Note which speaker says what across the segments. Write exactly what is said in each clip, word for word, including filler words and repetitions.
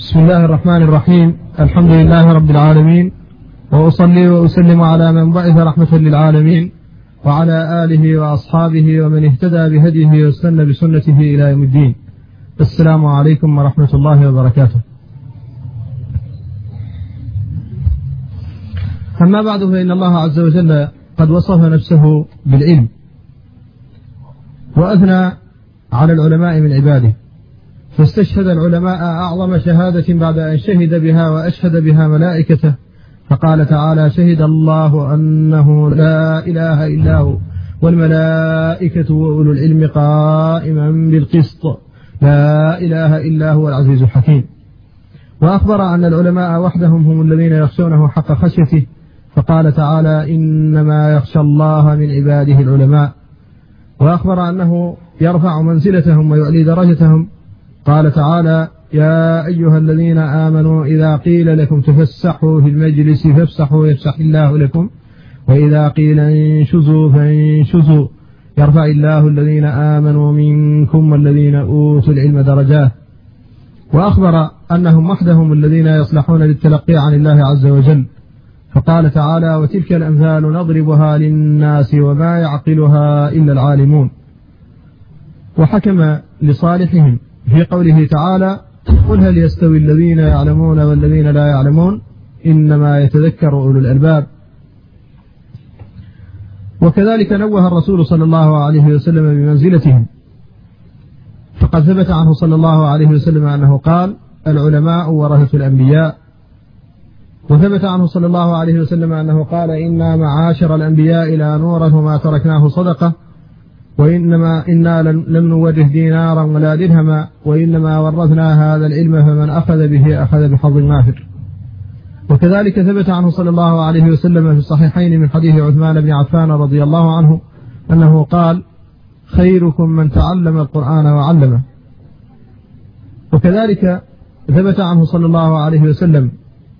Speaker 1: بسم الله الرحمن الرحيم. الحمد لله رب العالمين، وأصلي وأسلم على من بعث رحمة للعالمين، وعلى آله وأصحابه ومن اهتدى بهديه واستنى بسنته إلى يوم الدين. السلام عليكم ورحمة الله وبركاته. أما بعد، فإن الله عز وجل قد وصف نفسه بالعلم، وأثنى على العلماء من عباده، فاستشهد العلماء أعظم شهادة بعد أن شهد بها وأشهد بها ملائكته، فقال تعالى: شهد الله أنه لا إله إلا هو والملائكة وأولو العلم قائما بالقسط لا إله إلا هو العزيز الحكيم. وأخبر أن العلماء وحدهم هم الذين يخشونه حق خشيته، فقال تعالى: إنما يخشى الله من عباده العلماء. وأخبر أنه يرفع منزلتهم ويعلي درجتهم، قال تعالى: يا أيها الذين آمنوا إذا قيل لكم تفسحوا في المجلس فافسحوا يفسح الله لكم، وإذا قيل انشزوا فانشزوا يرفع الله الذين آمنوا منكم والذين أوتوا العلم درجات. وأخبر أنهم وحدهم الذين يصلحون للتلقي عن الله عز وجل، فقال تعالى: وتلك الأمثال نضربها للناس وما يعقلها إلا العالمون. وحكم لصالحهم في قوله تعالى: قل هل يستوي الذين يعلمون والذين لا يعلمون إنما يتذكر أولو الألباب. وكذلك نوه الرسول صلى الله عليه وسلم بمنزلتهم، فقد ثبت عنه صلى الله عليه وسلم أنه قال: العلماء ورثة الأنبياء. وثبت عنه صلى الله عليه وسلم أنه قال: إنا معاشر الأنبياء لا نورث ما تركناه صدقة، وإنما إنا لم نورث دينارا ولا درهما، وإنما ورثنا هذا العلم فمن أخذ به أخذ بحظ وافر. وكذلك ثبت عنه صلى الله عليه وسلم في الصحيحين من حديث عثمان بن عفان رضي الله عنه أنه قال: خيركم من تعلم القرآن وعلمه. وكذلك ثبت عنه صلى الله عليه وسلم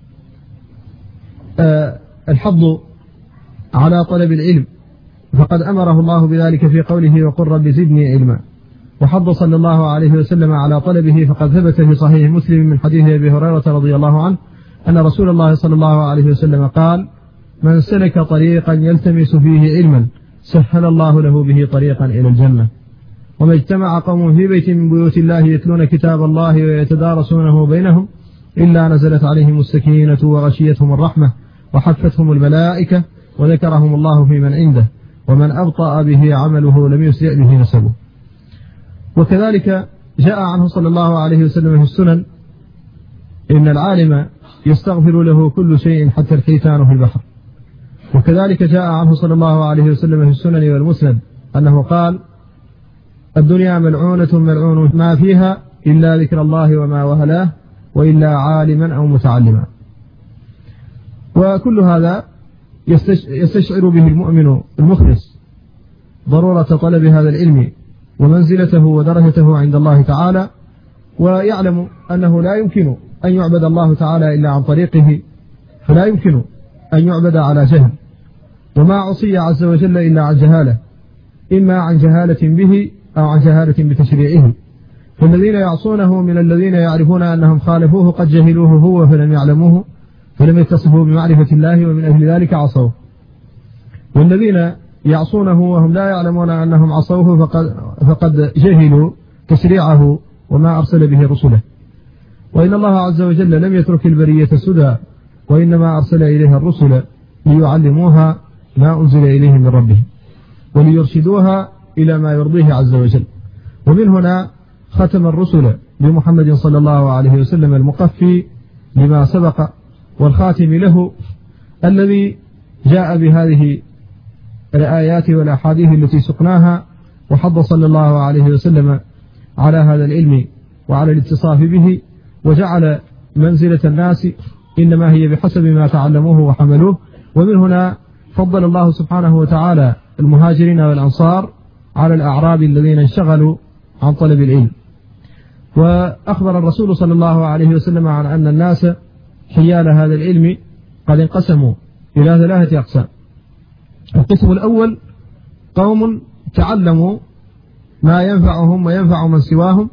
Speaker 1: الحض على طلب العلم، فقد أمره الله بذلك في قوله: وقل رب زدني علما. وحض صلى الله عليه وسلم على طلبه، فقد ثبت في صحيح مسلم من حديث أبي هريرة رضي الله عنه أن رسول الله صلى الله عليه وسلم قال: من سلك طريقا يلتمس فيه علما سهل الله له به طريقا إلى الجنة. وما اجتمع قوم في بيت من بيوت الله يتلون كتاب الله ويتدارسونه بينهم إلا نزلت عليهم السكينة وغشيتهم الرحمة وحفتهم الملائكة وذكرهم الله في من عنده، ومن أبطأ به عمله لم يسرع به نسبه. وكذلك جاء عنه صلى الله عليه وسلم في السنن: إن العالم يستغفر له كل شيء حتى الحيتان في البحر. وكذلك جاء عنه صلى الله عليه وسلم في السنن والمسند أنه قال: الدنيا ملعونة ملعون ما فيها إلا ذكر الله وما وهلاه وإلا عالما أو متعلما. وكل هذا يستشعر به المؤمن المخلص ضرورة طلب هذا العلم ومنزلته ودرجته عند الله تعالى، ويعلم أنه لا يمكن أن يعبد الله تعالى إلا عن طريقه، فلا يمكن أن يعبد على جهل، وما عصي عز وجل إلا عن جهالة، إما عن جهالة به أو عن جهالة بتشريعه. فالذين يعصونه من الذين يعرفون أنهم خالفوه قد جهلوه هو فلم يعلموه فلم يتصفوا بمعرفة الله، ومن أجل ذلك عصوه. والذين يعصونه وهم لا يعلمون أنهم عصوه فقد, فقد جهلوا تشريعه وما أرسل به رسله. وإن الله عز وجل لم يترك البرية سدى، وإنما أرسل إليها الرسل ليعلموها ما أنزل إليهم من ربهم وليرشدوها إلى ما يرضيه عز وجل. ومن هنا ختم الرسل بمحمد صلى الله عليه وسلم المقفي لما سبق والخاتم له، الذي جاء بهذه الآيات والأحاديث التي سقناها، وحض صلى الله عليه وسلم على هذا العلم وعلى الاتصاف به، وجعل منزلة الناس إنما هي بحسب ما تعلموه وحملوه. ومن هنا فضل الله سبحانه وتعالى المهاجرين والأنصار على الأعراب الذين انشغلوا عن طلب العلم. وأخبر الرسول صلى الله عليه وسلم عن أن الناس حيال هذا العلم قد انقسموا إلى ثلاثة أقسام. القسم الأول قوم تعلموا ما ينفعهم وينفع من سواهم،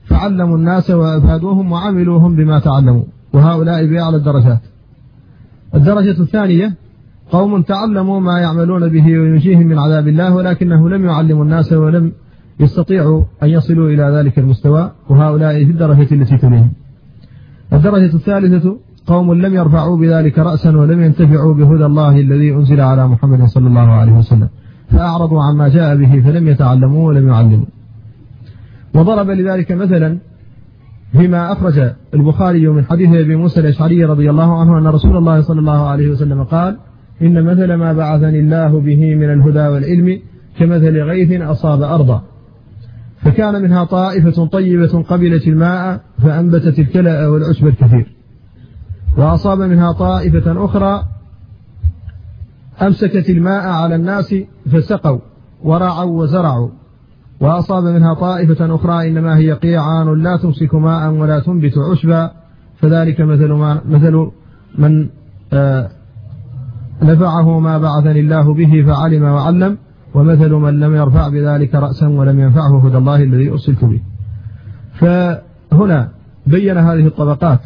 Speaker 1: فعلموا الناس وأفادوهم وعملوهم بما تعلموا، وهؤلاء بأعلى الدرجات. الدرجة الثانية قوم تعلموا ما يعملون به وينجيهم من عذاب الله، ولكنه لم يعلموا الناس ولم يستطيعوا أن يصلوا إلى ذلك المستوى، وهؤلاء في الدرجة التي تليهم. الدرجة الثالثة قوم لم يرفعوا بذلك رأسا ولم ينتفعوا بهدى الله الذي أنزل على محمد صلى الله عليه وسلم، فأعرضوا عما جاء به فلم يتعلموا ولم يعلموا. وضرب لذلك مثلا فيما أخرج البخاري من حديث أبي موسى الأشعري رضي الله عنه أن رسول الله صلى الله عليه وسلم قال: إن مثل ما بعثني الله به من الهدى والعلم كمثل غيث أصاب أرضا، فكان منها طائفة طيبة قبلت الماء فأنبتت الكلأ والعشب الكثير، وأصاب منها طائفة أخرى أمسكت الماء على الناس فسقوا ورعوا وزرعوا، وأصاب منها طائفة أخرى إنما هي قيعان لا تمسك ماء ولا تنبت عشبا، فذلك مثل, ما مثل من آه نفعه ما بعثني الله به فعلم وعلم، ومثل من لم يرفع بذلك رأسا ولم ينفعه هدى الله الذي أرسلت به. فهنا بين هذه الطبقات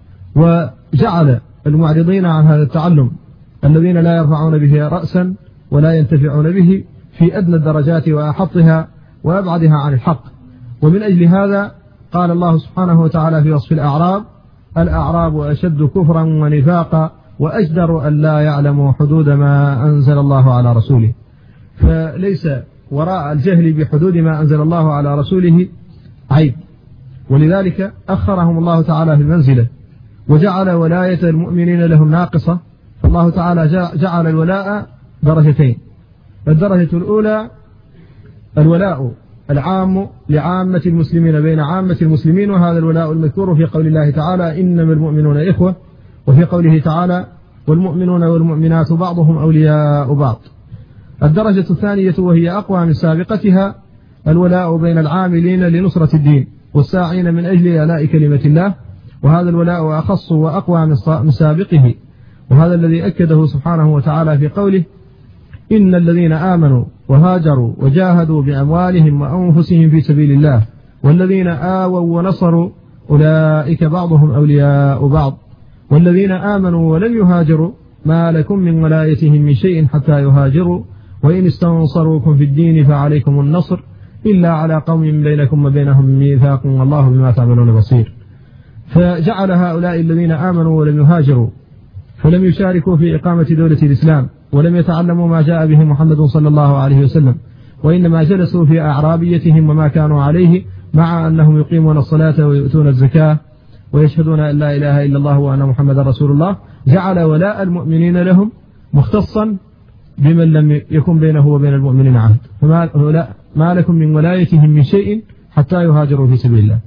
Speaker 1: وجعل المعرضين عن هذا التعلم الذين لا يرفعون به رأسا ولا ينتفعون به في أدنى الدرجات وأحطها وأبعدها عن الحق. ومن أجل هذا قال الله سبحانه وتعالى في وصف الأعراب: الأعراب أشد كفرا ونفاقا وأجدر أن لا يعلموا حدود ما أنزل الله على رسوله. فليس وراء الجهل بحدود ما أنزل الله على رسوله عيب، ولذلك أخرهم الله تعالى في المنزلة وجعل ولاية المؤمنين لهم ناقصة. فالله تعالى جعل الولاء درجتين: الدرجة الأولى الولاء العام لعامة المسلمين بين عامة المسلمين، وهذا الولاء المذكور في قول الله تعالى: إنما المؤمنون إخوة، وفي قوله تعالى: والمؤمنون والمؤمنات بعضهم أولياء بعض. الدرجة الثانية وهي أقوى من سابقتها الولاء بين العاملين لنصرة الدين والساعين من أجل إعلاء كلمة الله، وهذا الولاء أخص وأقوى من سابقه، وهذا الذي أكده سبحانه وتعالى في قوله: إن الذين آمنوا وهاجروا وجاهدوا بأموالهم وأنفسهم في سبيل الله والذين آووا ونصروا أولئك بعضهم أولياء بعض والذين آمنوا ولم يهاجروا ما لكم من ولايتهم من شيء حتى يهاجروا وإن استنصروكم في الدين فعليكم النصر إلا على قوم بينكم وبينهم ميثاق والله بما تعملون بصير. فجعل هؤلاء الذين آمنوا ولم يهاجروا فلم يشاركوا في إقامة دولة الإسلام ولم يتعلموا ما جاء به محمد صلى الله عليه وسلم، وإنما جلسوا في أعرابيتهم وما كانوا عليه، مع أنهم يقيمون الصلاة ويؤتون الزكاة ويشهدون أن لا إله إلا الله وأن محمد رسول الله. جعل ولاء المؤمنين لهم مختصا بمن لم يكن بينه وبين المؤمنين عهد، فما ما لكم من ولايتهم من شيء حتى يهاجروا في سبيل الله.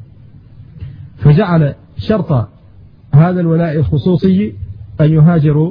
Speaker 1: فجعل شرط هذا الولاء الخصوصي أن يهاجروا،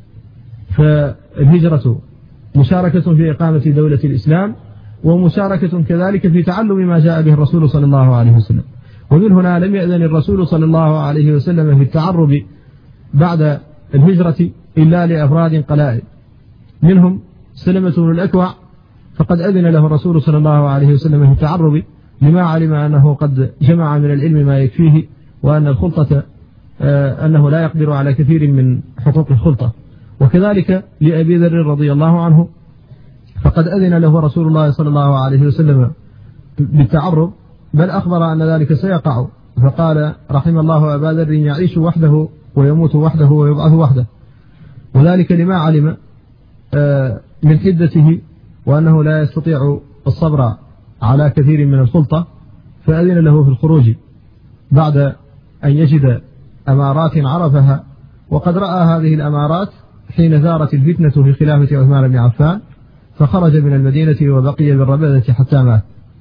Speaker 1: فالهجرة مشاركة في إقامة دولة الإسلام ومشاركة كذلك في تعلم ما جاء به الرسول صلى الله عليه وسلم. ومن هنا لم يأذن الرسول صلى الله عليه وسلم في التعرب بعد الهجرة إلا لأفراد قلائل، منهم سلمة بن الأكوع، فقد أذن له الرسول صلى الله عليه وسلم في التعرب لما علم أنه قد جمع من العلم ما يكفيه، وأن الخلطة أنه لا يقدر على كثير من حقوق الخلطة. وكذلك لأبي ذر رضي الله عنه، فقد أذن له رسول الله صلى الله عليه وسلم بالتعرب، بل أخبر أن ذلك سيقع، فقال: رحم الله أبا ذر يعيش وحده ويموت وحده ويبعث وحده، وذلك لما علم من حدته وأنه لا يستطيع الصبر على كثير من الخلطة، فأذن له في الخروج بعد أن يجد أمارات عرفها. وقد رأى هذه الأمارات حين ثارت الفتنة في خلافة عثمان بن عفان، فخرج من المدينة وبقي بالربذة حتى مات.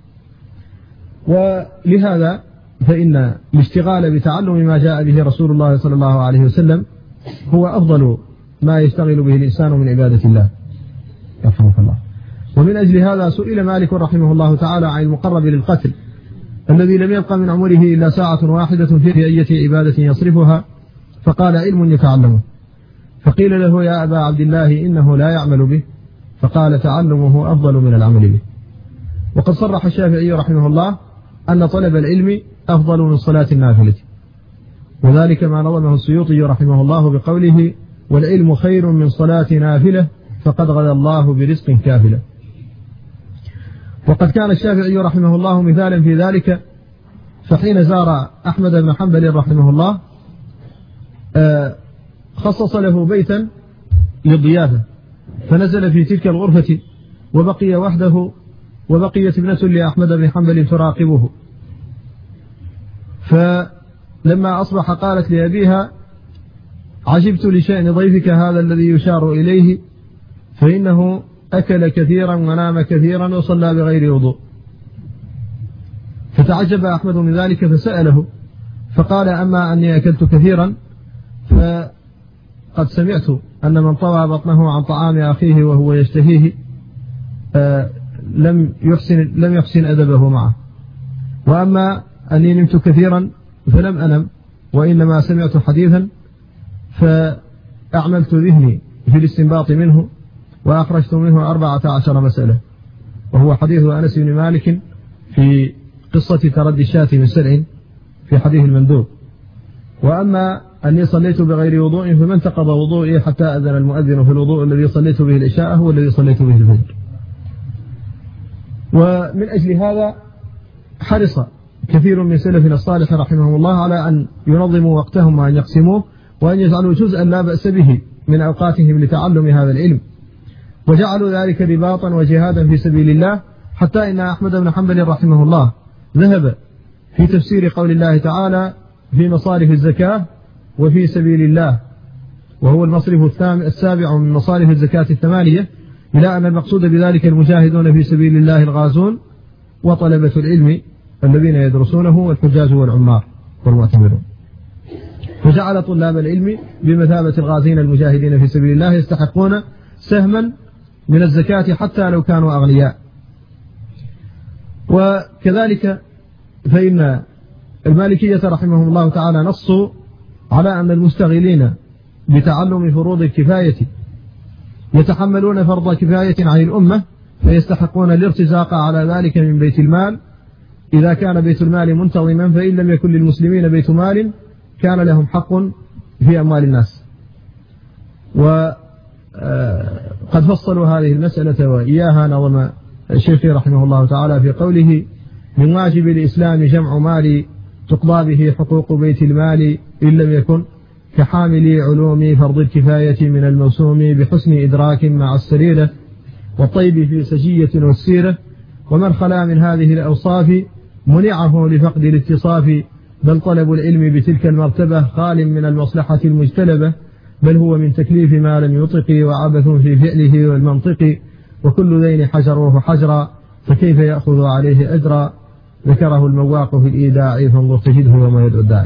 Speaker 1: ولهذا فإن الاشتغال بتعلم ما جاء به رسول الله صلى الله عليه وسلم هو أفضل ما يشتغل به الإنسان من عبادة الله يرحمك الله. ومن أجل هذا سئل مالك رحمه الله تعالى عن المقرب للقتل الذي لم يبقى من عمره إلا ساعة واحدة في أي عبادة يصرفها، فقال: علم يتعلمه. فقيل له: يا أبا عبد الله إنه لا يعمل به، فقال: تعلمه أفضل من العمل به. وقد صرح الشافعي رحمه الله أن طلب العلم أفضل من صلاة النافلة، وذلك ما نظمه السيوطي رحمه الله بقوله: والعلم خير من صلاة نافلة فقد غدا الله برزق كافلة. وقد كان الشافعي رحمه الله مثالا في ذلك، فحين زار أحمد بن حنبل رحمه الله خصص له بيتا للضيافة، فنزل في تلك الغرفة وبقي وحده، وبقيت ابنة لأحمد بن حنبل تراقبه. فلما أصبح قالت لأبيها: عجبت لشأن ضيفك هذا الذي يشار إليه، فإنه أكل كثيرا ونام كثيرا وصلى بغير وضوء. فتعجب أحمد من ذلك فسأله، فقال: أما أني أكلت كثيرا فقد سمعت أن من طوى بطنه عن طعام أخيه وهو يشتهيه لم يحسن, لم يحسن أدبه معه، وأما أني نمت كثيرا فلم أنم، وإنما سمعت حديثا فأعملت ذهني في الاستنباط منه وأخرجت منه أربعة عشر مسألة، وهو حديث أنس بن مالك في قصة تردي الشاة من سلع في حديث المندوب. وأما أني صليت بغير وضوء فمن تقضى وضوئي حتى أذن المؤذن في الوضوء الذي صليت به العشاء هو الذي صليت به الفجر. ومن أجل هذا حرص كثير من سلفنا الصالح رحمهم الله على أن ينظموا وقتهم وأن يقسموه وأن يجعلوا جزءا لا بأس به من أوقاتهم لتعلم هذا العلم، وجعلوا ذلك رباطا وجهادا في سبيل الله، حتى إن أحمد بن حنبل رحمه الله ذهب في تفسير قول الله تعالى: في مصارف الزكاة وفي سبيل الله، وهو المصرف السابع من مصارف الزكاة الثمانية، إلى أن المقصود بذلك المجاهدون في سبيل الله الغازون وطلبة العلم الذين يدرسونه والحجاج والعمار والمعتمرون. فجعل طلاب العلم بمثابة الغازين المجاهدين في سبيل الله يستحقون سهما من الزكاة حتى لو كانوا أغنياء. وكذلك فإن المالكية رحمهم الله تعالى نصوا على أن المستغلين بتعلم فروض الكفاية يتحملون فرض كفاية عن الأمة، فيستحقون الارتزاق على ذلك من بيت المال إذا كان بيت المال منتظما، فإن لم يكن للمسلمين بيت مال كان لهم حق في أموال الناس. وقد فصلوا هذه المسألة وإياها نظم الشيخ رحمه الله تعالى في قوله: من واجب الإسلام جمع مال تقضى به حقوق بيت المال إن لم يكن كحامل علوم فرض الكفاية من الموسوم بحسن إدراك مع السريرة والطيب في سجية والسيرة، ومن خلا من هذه الأوصاف منعه لفقد الاتصاف، بل طلب العلم بتلك المرتبة خال من المصلحة المجتلبة، بل هو من تكليف ما لم يطق وعبث في فعله والمنطق، وكل ذين حجروه حجرا فكيف يأخذ عليه أجرا، ذكره المواق في الإيداع فانظر تجده وما يدعو الداعي.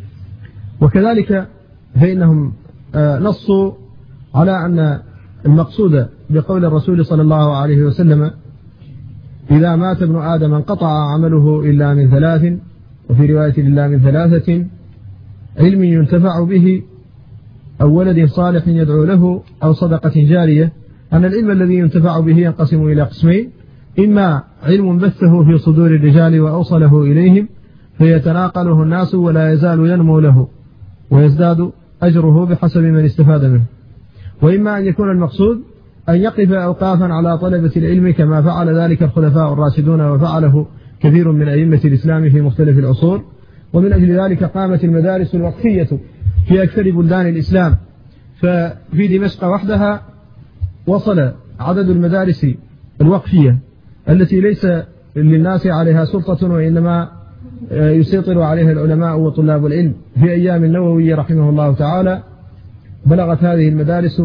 Speaker 1: وكذلك فإنهم نصوا على أن المقصود بقول الرسول صلى الله عليه وسلم: إذا مات ابن آدم انقطع عمله إلا من ثلاث، وفي رواية إلا من ثلاثة: علم ينتفع به، أو ولد صالح يدعو له، أو صدقة جارية. أن العلم الذي ينتفع به ينقسم إلى قسمين: إما علم بثه في صدور الرجال وأوصله إليهم فيتناقله الناس ولا يزال ينمو له ويزداد أجره بحسب من استفاد منه، وإما أن يكون المقصود أن يقف أوقافا على طلبة العلم كما فعل ذلك الخلفاء الراشدون وفعله كثير من أئمة الإسلام في مختلف العصور. ومن أجل ذلك قامت المدارس الوقفية في أكثر بلدان الإسلام، ففي دمشق وحدها وصل عدد المدارس الوقفية التي ليس للناس عليها سلطة وإنما يسيطر عليها العلماء وطلاب العلم، في أيام النووي رحمه الله تعالى بلغت هذه المدارس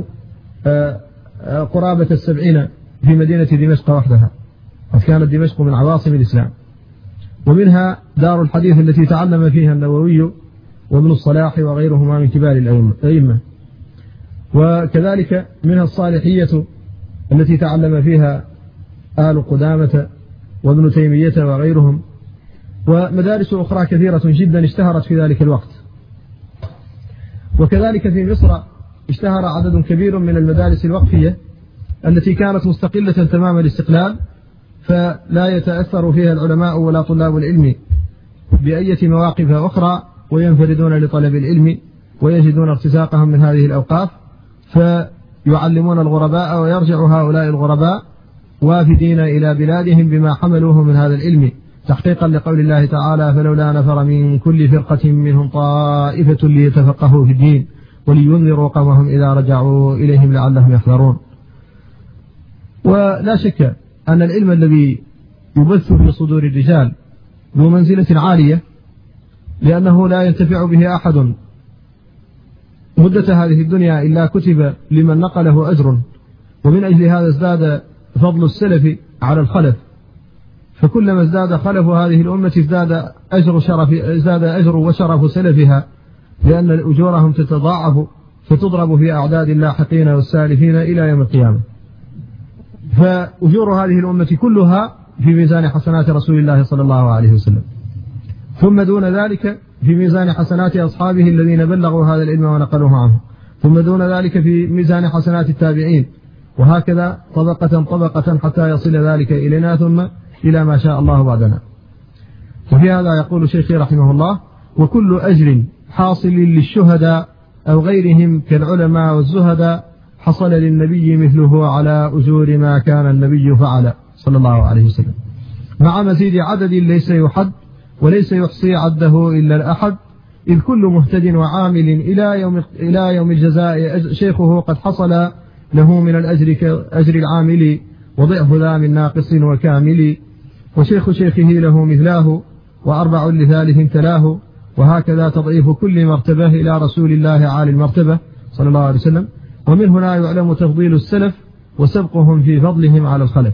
Speaker 1: قرابة السبعين في مدينة دمشق وحدها، وكانت دمشق من عواصم الإسلام. ومنها دار الحديث التي تعلم فيها النووي وابن الصلاح وغيرهما من كبار الأئمة، وكذلك منها الصالحية التي تعلم فيها آل قدامة وابن تيمية وغيرهم، ومدارس أخرى كثيرة جدا اشتهرت في ذلك الوقت. وكذلك في مصر اشتهر عدد كبير من المدارس الوقفية التي كانت مستقلة تمام الاستقلال، فلا يتأثر فيها العلماء ولا طلاب العلم بأية مواقف أخرى وينفردون لطلب العلم ويجدون ارتزاقهم من هذه الأوقاف، فيعلمون الغرباء ويرجع هؤلاء الغرباء وافدين إلى بلادهم بما حملوه من هذا العلم، تحقيقا لقول الله تعالى: فلولا نفر من كل فرقة منهم طائفة ليتفقهوا في الدين ولينذروا قومهم إذا رجعوا إليهم لعلهم يحذرون. ولا شك أن العلم الذي يبث في صدور الرجال ذو منزلة عالية، لأنه لا ينتفع به أحد مدة هذه الدنيا إلا كتب لمن نقله أجر، ومن أجل هذا ازداد فضل السلف على الخلف، فكلما ازداد خلف هذه الأمة ازداد أجر, شرف ازداد أجر وشرف سلفها، لأن أجورهم تتضاعف فتضرب في أعداد اللاحقين والسالفين إلى يوم القيامة. فأجور هذه الأمة كلها في ميزان حسنات رسول الله صلى الله عليه وسلم، ثم دون ذلك في ميزان حسنات أصحابه الذين بلغوا هذا العلم ونقلوه عنه، ثم دون ذلك في ميزان حسنات التابعين، وهكذا طبقة طبقة حتى يصل ذلك إلينا ثم إلى ما شاء الله بعدنا. وفي هذا يقول شيخي رحمه الله: وكل أجر حاصل للشهداء أو غيرهم كالعلماء والزهداء حصل للنبي مثله على أجور ما كان النبي فعل صلى الله عليه وسلم، مع مزيد عدد ليس يحد وليس يحصي عده إلا الأحد، إذ كل مهتد وعامل إلى يوم إلى يوم الجزاء شيخه قد حصل له من الأجر كأجر العامل، وضعف ذا من ناقص وكامل، وشيخ شيخه له مثلاه، وأربع لثالث تلاه، وهكذا تضعيف كل مرتبة إلى رسول الله عالي المرتبة صلى الله عليه وسلم. ومن هنا يعلم تفضيل السلف وسبقهم في فضلهم على الخلف.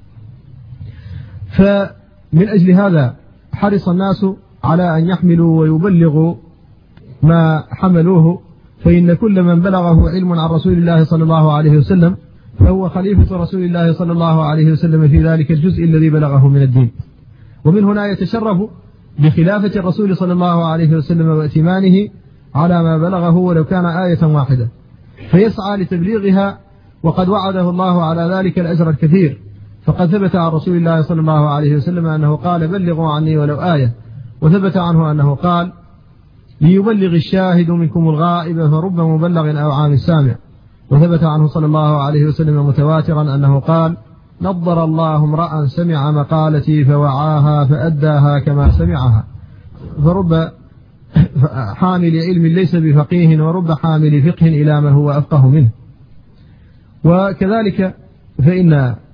Speaker 1: فمن أجل هذا حرص الناس على أن يحملوا ويبلغوا ما حملوه، فإن كل من بلغه علم عن رسول الله صلى الله عليه وسلم فهو خليفة رسول الله صلى الله عليه وسلم في ذلك الجزء الذي بلغه من الدين. ومن هنا يتشرف بخلافة الرسول صلى الله عليه وسلم وائتمانه على ما بلغه ولو كان آية واحدة، فيسعى لتبليغها، وقد وعده الله على ذلك الأجر الكثير، فقد ثبت عن رسول الله صلى الله عليه وسلم أنه قال: بلغوا عني ولو آية، وثبت عنه أنه قال: ليبلغ الشاهد منكم الغائب فرب مبلغ أو عام السامع، وثبت عنه صلى الله عليه وسلم متواترا أنه قال: نضر الله امرأ سمع مقالتي فوعاها فأداها كما سمعها، فرب حامل علم ليس بفقيه ورب حامل فقه إلى من هو أفقه منه. وكذلك فإن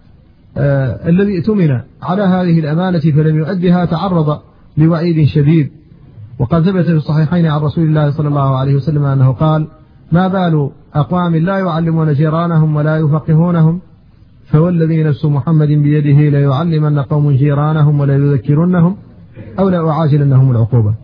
Speaker 1: آه الذي ائتمن على هذه الأمانة فلم يؤدها تعرض لوعيد شديد، وقد ثبت في الصحيحين عن رسول الله صلى الله عليه وسلم أنه قال: ما بال أقوام لا يعلمون جيرانهم ولا يفقهونهم، فوالذي نفس محمد بيده ليعلمن قوم جيرانهم ولا يذكرنهم أو لا أعاجلنهم العقوبة.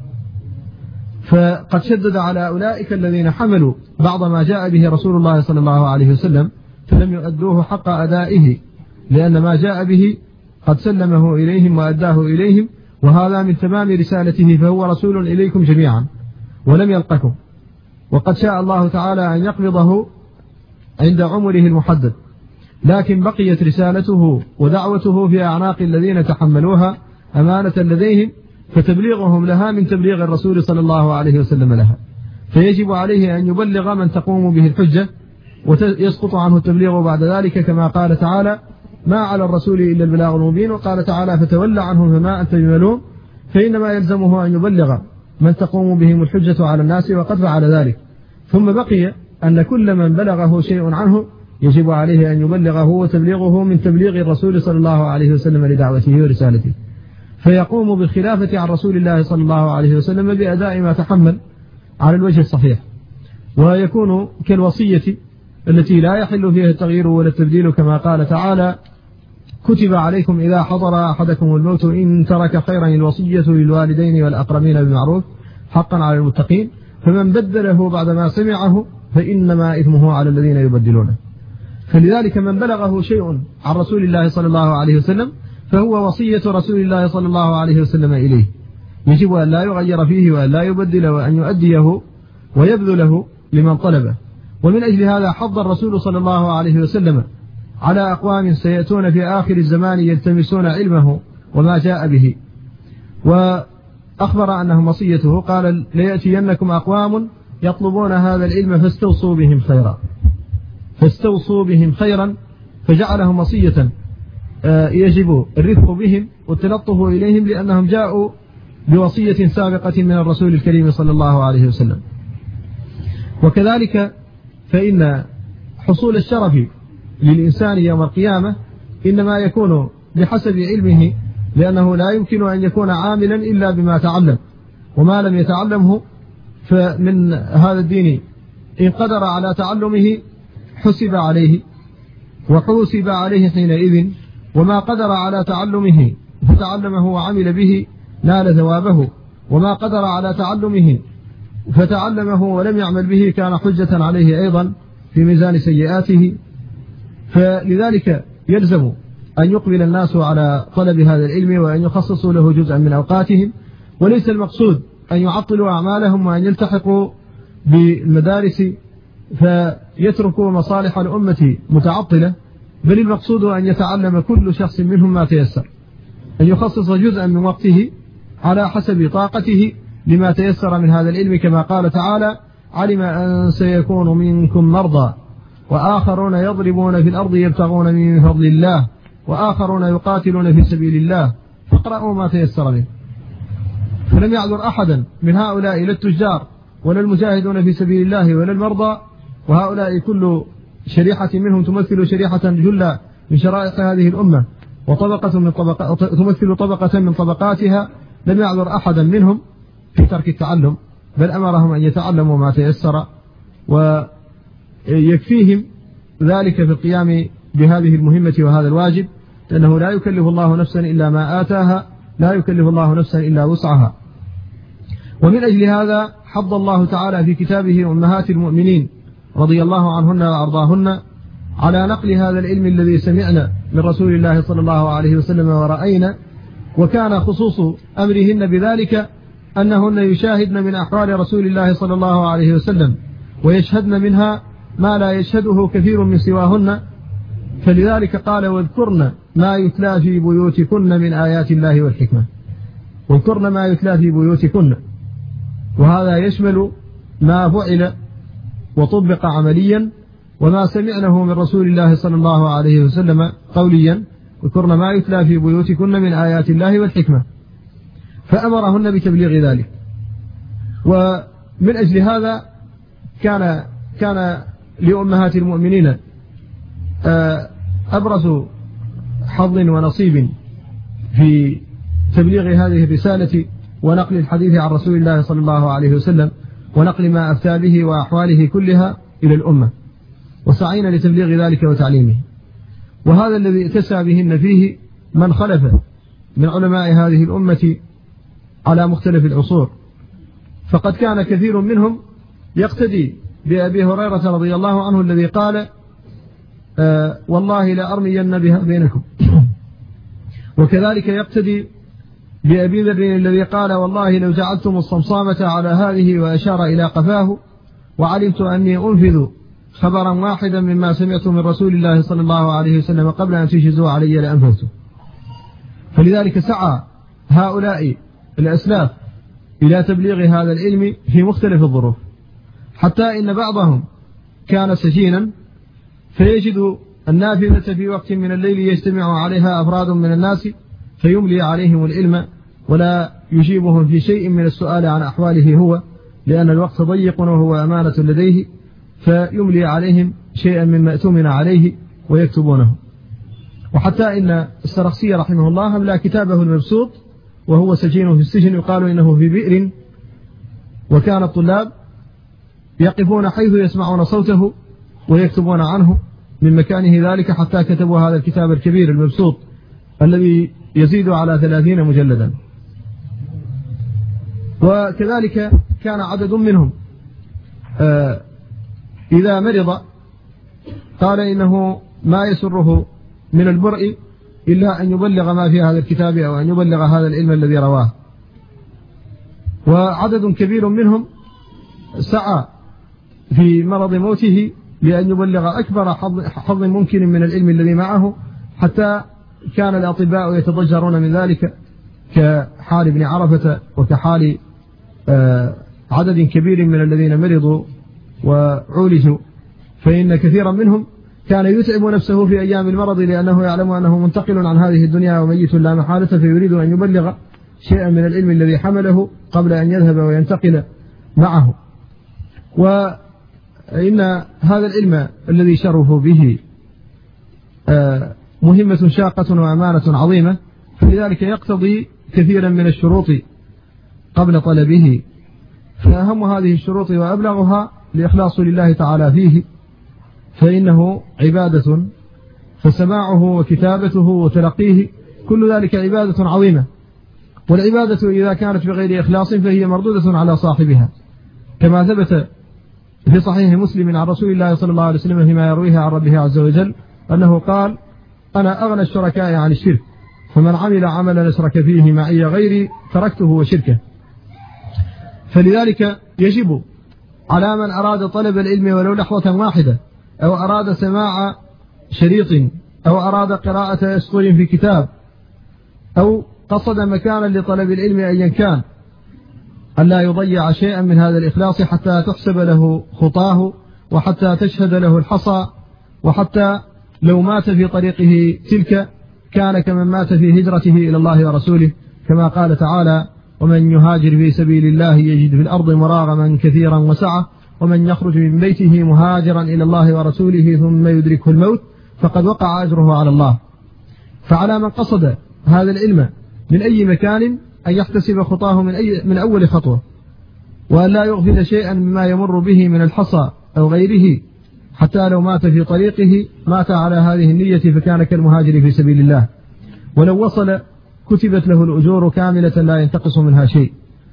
Speaker 1: فقد شدد على أولئك الذين حملوا بعض ما جاء به رسول الله صلى الله عليه وسلم فلم يؤدوه حق أدائه، لأن ما جاء به قد سلمه إليهم وأداه إليهم، وهذا من تمام رسالته، فهو رسول إليكم جميعا ولم يلقكم، وقد شاء الله تعالى أن يقبضه عند عمره المحدد، لكن بقيت رسالته ودعوته في أعناق الذين تحملوها أمانة لديهم، فتبليغهم لها من تبليغ الرسول صلى الله عليه وسلم لها، فيجب عليه أن يبلغ من تقوم به الحجة، ويسقط عنه التبليغ بعد ذلك، كما قال تعالى: ما على الرسول إلا البلاغ المبين، وقال تعالى: فتولى عنهم فما أنت بملوم، فإنما يلزمه أن يبلغ من تقوم بهم الحجة على الناس، وقد فعل ذلك. ثم بقي أن كل من بلغه شيء عنه يجب عليه أن يبلغه، وتبليغه من تبليغ الرسول صلى الله عليه وسلم لدعوته ورسالته، فيقوم بالخلافة عن رسول الله صلى الله عليه وسلم بأداء ما تحمل على الوجه الصحيح، ويكون كالوصية التي لا يحل فيها التغيير ولا التبديل، كما قال تعالى: كتب عليكم إذا حضر أحدكم الموت إن ترك خيرا الوصية للوالدين والأقربين بالمعروف حقا على المتقين، فمن بدله بعدما سمعه فإنما إثمه على الذين يبدلونه. فلذلك من بلغه شيء عن رسول الله صلى الله عليه وسلم فهو وصية رسول الله صلى الله عليه وسلم إليه، يجب أن لا يغير فيه وأن لا يبدل، وأن يؤديه ويبذله لمن طلبه. ومن أجل هذا حض الرسول صلى الله عليه وسلم على أقوام سيأتون في آخر الزمان يلتمسون علمه وما جاء به، أخبر أنه وصيته، قال ليأتينكم أقوام يطلبون هذا العلم فاستوصوا بهم خيرا، فاستوصوا بهم خيرا، فجعلهم وصية يجب الرفق بهم والتلطف إليهم لأنهم جاءوا بوصية سابقة من الرسول الكريم صلى الله عليه وسلم. وكذلك فإن حصول الشرف للإنسان يوم القيامة إنما يكون بحسب علمه، لأنه لا يمكن أن يكون عاملا إلا بما تعلم، وما لم يتعلمه فمن هذا الدين إن قدر على تعلمه حسب عليه وحوسب عليه حينئذ، وما قدر على تعلمه فتعلمه وعمل به نال ثوابه، وما قدر على تعلمه فتعلمه ولم يعمل به كان حجة عليه أيضا في ميزان سيئاته. فلذلك يلزم أن يقبل الناس على طلب هذا العلم وأن يخصصوا له جزءا من أوقاتهم، وليس المقصود أن يعطلوا أعمالهم وأن يلتحقوا بالمدارس فيتركوا مصالح الأمة متعطلة، بل المقصود أن يتعلم كل شخص منهم ما تيسر، أن يخصص جزءا من وقته على حسب طاقته لما تيسر من هذا العلم، كما قال تعالى: علم أن سيكون منكم مرضى وآخرون يضربون في الأرض يبتغون من فضل الله وآخرون يقاتلون في سبيل الله فاقرأوا ما تيسر منه. فلم يعذر أحدا من هؤلاء لا التجار ولا المجاهدون في سبيل الله ولا المرضى، وهؤلاء كل شريحة منهم تمثل شريحة جلة من شرائح هذه الأمة وطبقة من طبقات تمثل طبقة من طبقاتها، لم يعذر أحدا منهم في ترك التعلم، بل أمرهم أن يتعلموا ما تيسر، ويكفيهم ذلك في القيام بهذه المهمة وهذا الواجب، لأنه لا يكلف الله نفسا إلا ما آتاها، لا يكلف الله نفسا إلا وسعها. ومن أجل هذا حض الله تعالى في كتابه أمهات المؤمنين رضي الله عنهن وأرضاهن على نقل هذا العلم الذي سمعنا من رسول الله صلى الله عليه وسلم ورأينا، وكان خصوص أمرهن بذلك أنهن يشاهدن من أحوال رسول الله صلى الله عليه وسلم ويشهدن منها ما لا يشهده كثير من سواهن، فلذلك قال: واذكرن ما يتلى في بيوتكن من آيات الله والحكمة، واذكرن ما يتلى في بيوتكن، وهذا يشمل ما فعل وطبق عمليا وما سمعناه من رسول الله صلى الله عليه وسلم قوليا: واذكرن ما يتلى في بيوتكن من آيات الله والحكمة، فأمرهن بتبليغ ذلك. ومن أجل هذا كان كان لأمهات المؤمنين أبرز حظ ونصيب في تبليغ هذه الرسالة ونقل الحديث عن رسول الله صلى الله عليه وسلم ونقل ما أفتى به وأحواله كلها إلى الأمة، وسعينا لتبليغ ذلك وتعليمه. وهذا الذي اتسى بهن فيه من خلف من علماء هذه الأمة على مختلف العصور، فقد كان كثير منهم يقتدي بأبي هريرة رضي الله عنه الذي قال: آه والله لا أرمين بها بينكم. وكذلك يقتدي بأبي ذر الذي قال: والله لو جعلتم الصمصامة على هذه، وأشار إلى قفاه، وعلمت أني أنفذ خبرا واحدا مما سمعت من رسول الله صلى الله عليه وسلم قبل أن تجهزوا علي لأنفذته. فلذلك سعى هؤلاء الأسلاف إلى تبليغ هذا العلم في مختلف الظروف، حتى إن بعضهم كان سجينا فيجد النافذة في وقت من الليل يجتمع عليها أفراد من الناس فيملي عليهم العلم ولا يجيبهم في شيء من السؤال عن أحواله هو، لأن الوقت ضيق وهو أمانة لديه، فيملي عليهم شيئا مما اؤتمن عليه ويكتبونه. وحتى إن السرخسي رحمه الله أملى كتابه المبسوط وهو سجين في السجن، يقال إنه في بئر، وكان الطلاب يقفون حيث يسمعون صوته ويكتبون عنه من مكانه ذلك، حتى كتبوا هذا الكتاب الكبير المبسوط الذي يزيد على ثلاثين مجلدا. وكذلك كان عدد منهم آه إذا مرض قال إنه ما يسره من البرء إلا أن يبلغ ما في هذا الكتاب أو أن يبلغ هذا العلم الذي رواه. وعدد كبير منهم سعى في مرض موته لأن يبلغ أكبر حظ ممكن من العلم الذي معه، حتى كان الأطباء يتضجرون من ذلك كحال ابن عرفة وكحال عدد كبير من الذين مرضوا وعولجوا، فإن كثيرا منهم كان يتعب نفسه في أيام المرض لأنه يعلم أنه منتقل عن هذه الدنيا وميت لا محالة، فيريد أن يبلغ شيئا من العلم الذي حمله قبل أن يذهب وينتقل معه. وإن هذا العلم الذي شرفوا به مهمة شاقة وأمانة عظيمة، فلذلك يقتضي كثيرا من الشروط قبل طلبه، فأهم هذه الشروط وأبلغها الإخلاص لله تعالى فيه، فإنه عبادة، فسماعه وكتابته وتلقيه كل ذلك عبادة عظيمة، والعبادة إذا كانت بغير إخلاص فهي مردودة على صاحبها، كما ثبت في صحيح مسلم عن رسول الله صلى الله عليه وسلم فيما يرويه عن ربه عز وجل أنه قال: أنا أغنى الشركاء عن الشرك، فمن عمل عملا أشرك فيه معي غيري تركته وشركه. فلذلك يجب على من أراد طلب العلم ولو لحظة واحدة، أو أراد سماع شريط، أو أراد قراءة أسطر في كتاب، أو قصد مكانا لطلب العلم أيا كان، ألا يضيع شيئا من هذا الإخلاص حتى تحسب له خطاه، وحتى تشهد له الحصى، وحتى لو مات في طريقه تلك كان كمن مات في هجرته إلى الله ورسوله، كما قال تعالى: ومن يهاجر في سبيل الله يجد في الأرض مراغما كثيرا وسعة، ومن يخرج من بيته مهاجرا إلى الله ورسوله ثم يدركه الموت فقد وقع أجره على الله. فعلى من قصد هذا العلم من أي مكان أن يحتسب خطاه من, أي من أول خطوة، وأن لا يغفل شيئا مما يمر به من الحصى أو غيره، حتى لو مات في طريقه مات على هذه النية فكان كالمهاجر في سبيل الله، ولو وصل كتبت له الأجور كاملة لا ينتقص منها شيء.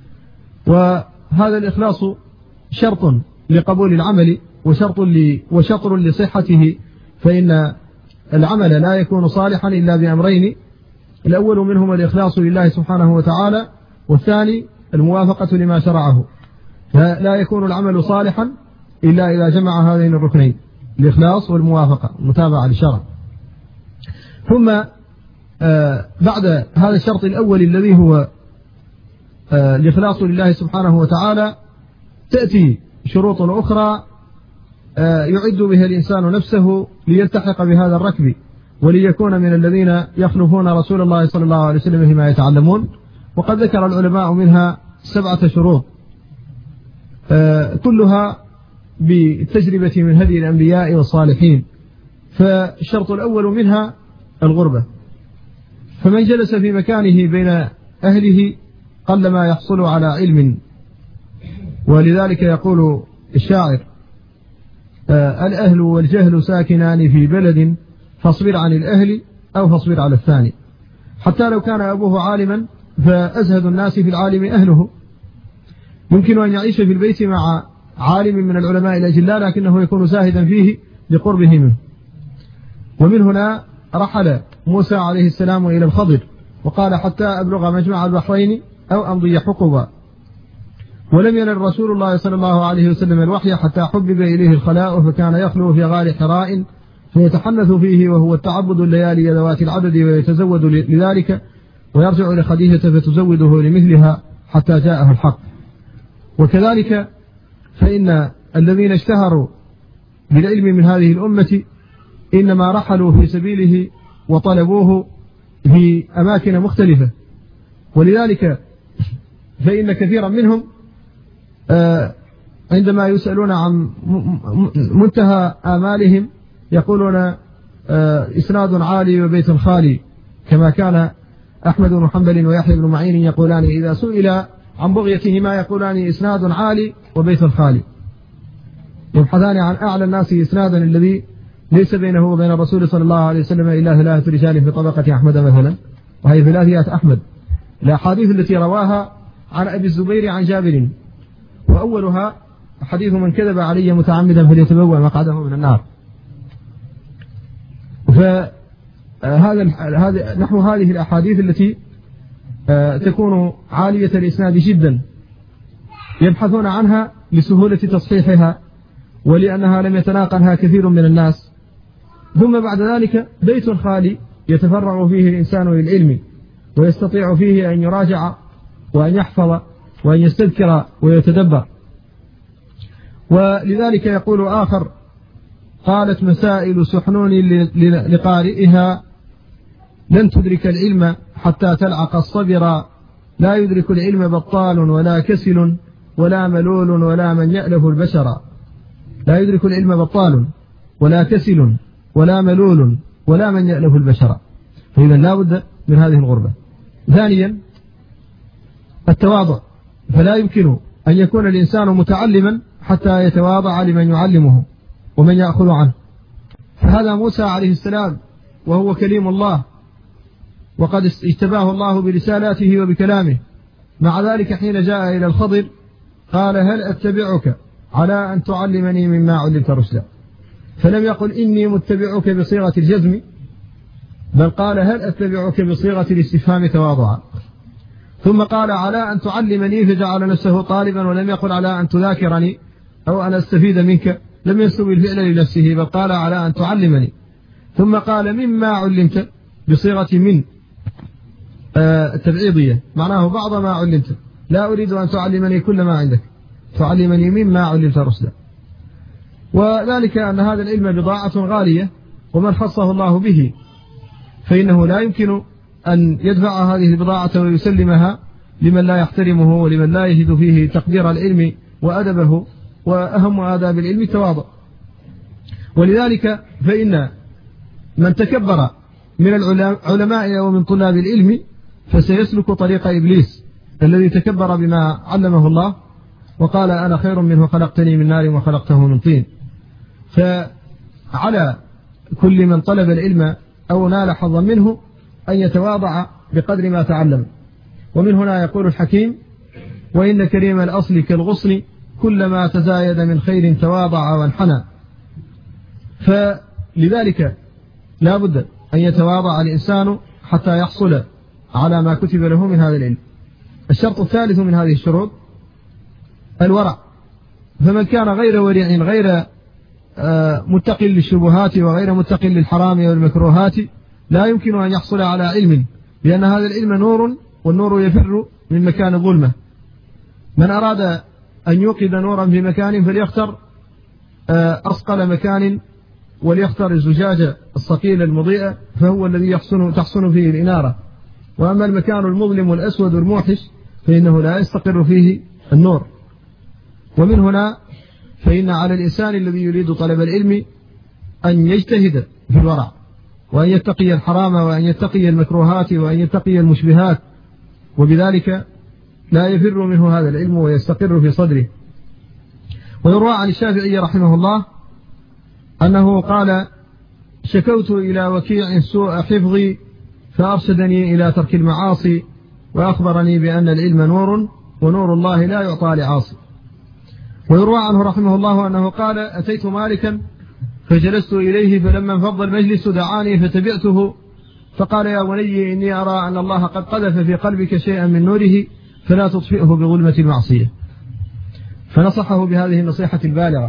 Speaker 1: وهذا الإخلاص شرط لقبول العمل وشرط وشطر لصحته، فإن العمل لا يكون صالحا إلا بأمرين: الأول منهما الإخلاص لله سبحانه وتعالى، والثاني الموافقة لما شرعه. فلا يكون العمل صالحا إلا إذا جمع هذين الركنين، الإخلاص والموافقة المتابعة للشرع. ثم آه بعد هذا الشرط الأول الذي هو آه الإخلاص لله سبحانه وتعالى تأتي شروط أخرى آه يعد بها الإنسان نفسه ليلتحق بهذا الركب، وليكون من الذين يخلفون رسول الله صلى الله عليه وسلم فيما يتعلمون. وقد ذكر العلماء منها سبعة شروط آه كلها بالتجربة من هدي الأنبياء والصالحين. فالشرط الأول منها الغربة، فمن جلس في مكانه بين أهله قلما يحصل على علم، ولذلك يقول الشاعر: آه الأهل والجهل ساكنان في بلد، فاصبر عن الأهل أو فاصبر على الثاني. حتى لو كان أبوه عالما فأزهد الناس في العالم أهله، يمكن أن يعيش في البيت مع عالم من العلماء الأجلاء لكنه يكون زاهدا فيه لقربه منه. ومن هنا رحل موسى عليه السلام إلى الخضر وقال: حتى أبلغ مجمع البحرين أو أمضي حقبا. ولم ينل رسول الله صلى الله عليه وسلم الوحي حتى حبب إليه الخلاء، فكان يخلو في غار حراء فيتحنث فيه، وهو التعبد الليالي ذوات العدد، ويتزود لذلك ويرجع لخديجة فتزوده لمثلها حتى جاءه الحق. وكذلك فإن الذين اشتهروا بالعلم من هذه الأمة إنما رحلوا في سبيله وطلبوه في أماكن مختلفة، ولذلك فإن كثيرا منهم عندما يسألون عن منتهى آمالهم يقولون إسناد عالي وبيت خالي، كما كان أحمد بن حنبل ويحيى بن معين يقولان إذا سئل عن بغيتهما يقولان إسناد عالي وبيت خالي، يبحثان عن أعلى الناس إسنادا الذي ليس بينه وبين الرسول صلى الله عليه وسلم إلا ثلاثة رجال في طبقة أحمد مثلا، وهي ثلاثيات أحمد، الأحاديث التي رواها عن أبي الزبير عن جابر، وأولها حديث: من كذب علي متعمدا فليتبوأ مقعده من النار. فهذا نحو هذه الأحاديث التي تكون عالية الإسناد جدا يبحثون عنها لسهولة تصحيحها ولأنها لم يتناقلها كثير من الناس. ثم بعد ذلك بيت خالي يتفرغ فيه الإنسان للعلم، ويستطيع فيه أن يراجع وأن يحفظ وأن يستذكر ويتدبر. ولذلك يقول آخر: قالت مسائل سحنون لقارئها لن تدرك العلم حتى تلعق الصبر، لا يدرك العلم بطال ولا كسل ولا ملول ولا من يألف البشر. لا يدرك العلم بطال ولا كسل ولا ملول ولا من يألف البشر. فإذا لا بد من هذه الغربة. ثانيا التواضع، فلا يمكن أن يكون الإنسان متعلما حتى يتواضع لمن يعلمه ومن يأخذ عنه. فهذا موسى عليه السلام وهو كليم الله، وقد اجتباه الله برسالاته وبكلامه، مع ذلك حين جاء إلى الخضر قال: هل أتبعك على أن تعلمني مما علمت رشدا؟ فلم يقل إني متبعك بصيغة الجزم، بل قال: هل أتبعك بصيغة الاستفهام تواضعا. ثم قال: على أن تعلمني، فجعل نفسه طالبا، ولم يقل على أن تذاكرني أو أن أستفيد منك، لم ينسب الفعل لنفسه، بل قال: على أن تعلمني. ثم قال: مما علمت بصيغة من التبعيضية، معناه بعض ما علمت، لا أريد أن تعلمني كل ما عندك، تعلمني مما علمت رشدا. وذلك أن هذا العلم بضاعة غالية، ومن خصه الله به فإنه لا يمكن أن يدفع هذه البضاعة ويسلمها لمن لا يحترمه ولمن لا يجد فيه تقدير العلم وأدبه. وأهم آداب العلم التواضع. ولذلك فإن من تكبر من العلماء ومن طلاب العلم فسيسلك طريق إبليس الذي تكبر بما علمه الله وقال: أنا خير منه، خلقتني من نار وخلقته من طين. فعلى كل من طلب العلم أو نال حظا منه أن يتواضع بقدر ما تعلم. ومن هنا يقول الحكيم: وإن كريم الأصل كالغصن كلما تزايد من خير تواضع وانحنى. فلذلك لا بد أن يتواضع الإنسان حتى يحصل على ما كتب له من هذا العلم. الشرط الثالث من هذه الشروط الورع، فمن كان غير ورع غير متقل للشبهات وغير متقل للحرام والمكروهات لا يمكن أن يحصل على علم، لأن هذا العلم نور، والنور يفر من مكان الظلمة. من أراد أن يوقد نورا في مكان فليختر أصقل مكان، وليختر الزجاجة الصقيلة المضيئة، فهو الذي يحسن تحسن فيه الإنارة. وأما المكان المظلم والأسود الموحش فإنه لا يستقر فيه النور. ومن هنا فإن على الإنسان الذي يريد طلب العلم أن يجتهد في الورع، وأن يتقي الحرام، وأن يتقي المكروهات، وأن يتقي المشبهات، وبذلك لا يفر منه هذا العلم ويستقر في صدره. ويروى عن الشافعي رحمه الله أنه قال: شكوت إلى وكيع سوء حفظي فأرشدني إلى ترك المعاصي، وأخبرني بأن العلم نور، ونور الله لا يعطى لعاصي. ويروى عنه رحمه الله أنه قال: أتيت مالكا فجلست إليه، فلما انفض المجلس دعاني فتبعته، فقال: يا بني إني أرى أن الله قد قذف في قلبك شيئا من نوره فلا تطفئه بظلمة المعصية. فنصحه بهذه النصيحة البالغة.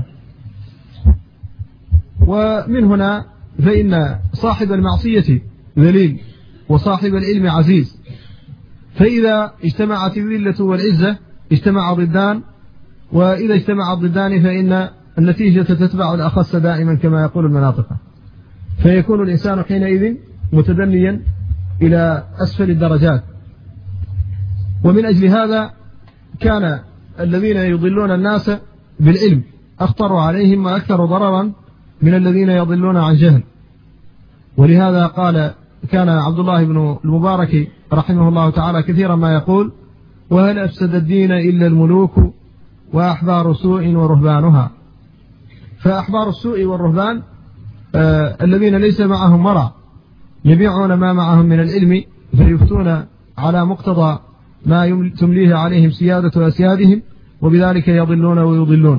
Speaker 1: ومن هنا فإن صاحب المعصية ذليل، وصاحب العلم عزيز، فإذا اجتمعت الذلة والعزة اجتمع ضدان، وإذا اجتمع الضدان فإن النتيجة تتبع الأخص دائما كما يقول المناطق، فيكون الإنسان حينئذ متدنيا إلى أسفل الدرجات. ومن أجل هذا كان الذين يضلون الناس بالعلم أخطر عليهم وأكثر ضررا من الذين يضلون عن جهل. ولهذا قال كان عبد الله بن المبارك رحمه الله تعالى كثيرا ما يقول: وهل أفسد الدين إلا الملوك وأحبار سوء ورهبانها. فأحبار السوء والرهبان آه الذين ليس معهم ورع، يبيعون ما معهم من العلم فيفتون على مقتضى ما تمليه عليهم سيادة أسيادهم، وبذلك يضلون ويضلون.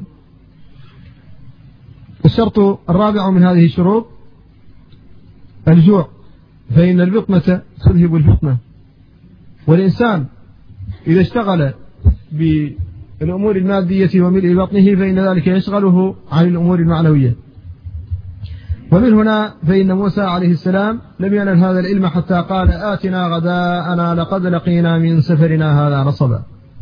Speaker 1: الشرط الرابع من هذه الشروط الجوع، فإن البطنة تذهب الفطنة. والإنسان إذا اشتغل بالأمور المادية وملء بطنه فإن ذلك يشغله عن الأمور المعنوية. ومن هنا فإن موسى عليه السلام لم ينل هذا العلم حتى قال آتنا غداءنا لقد لقينا من سفرنا هذا نصبا.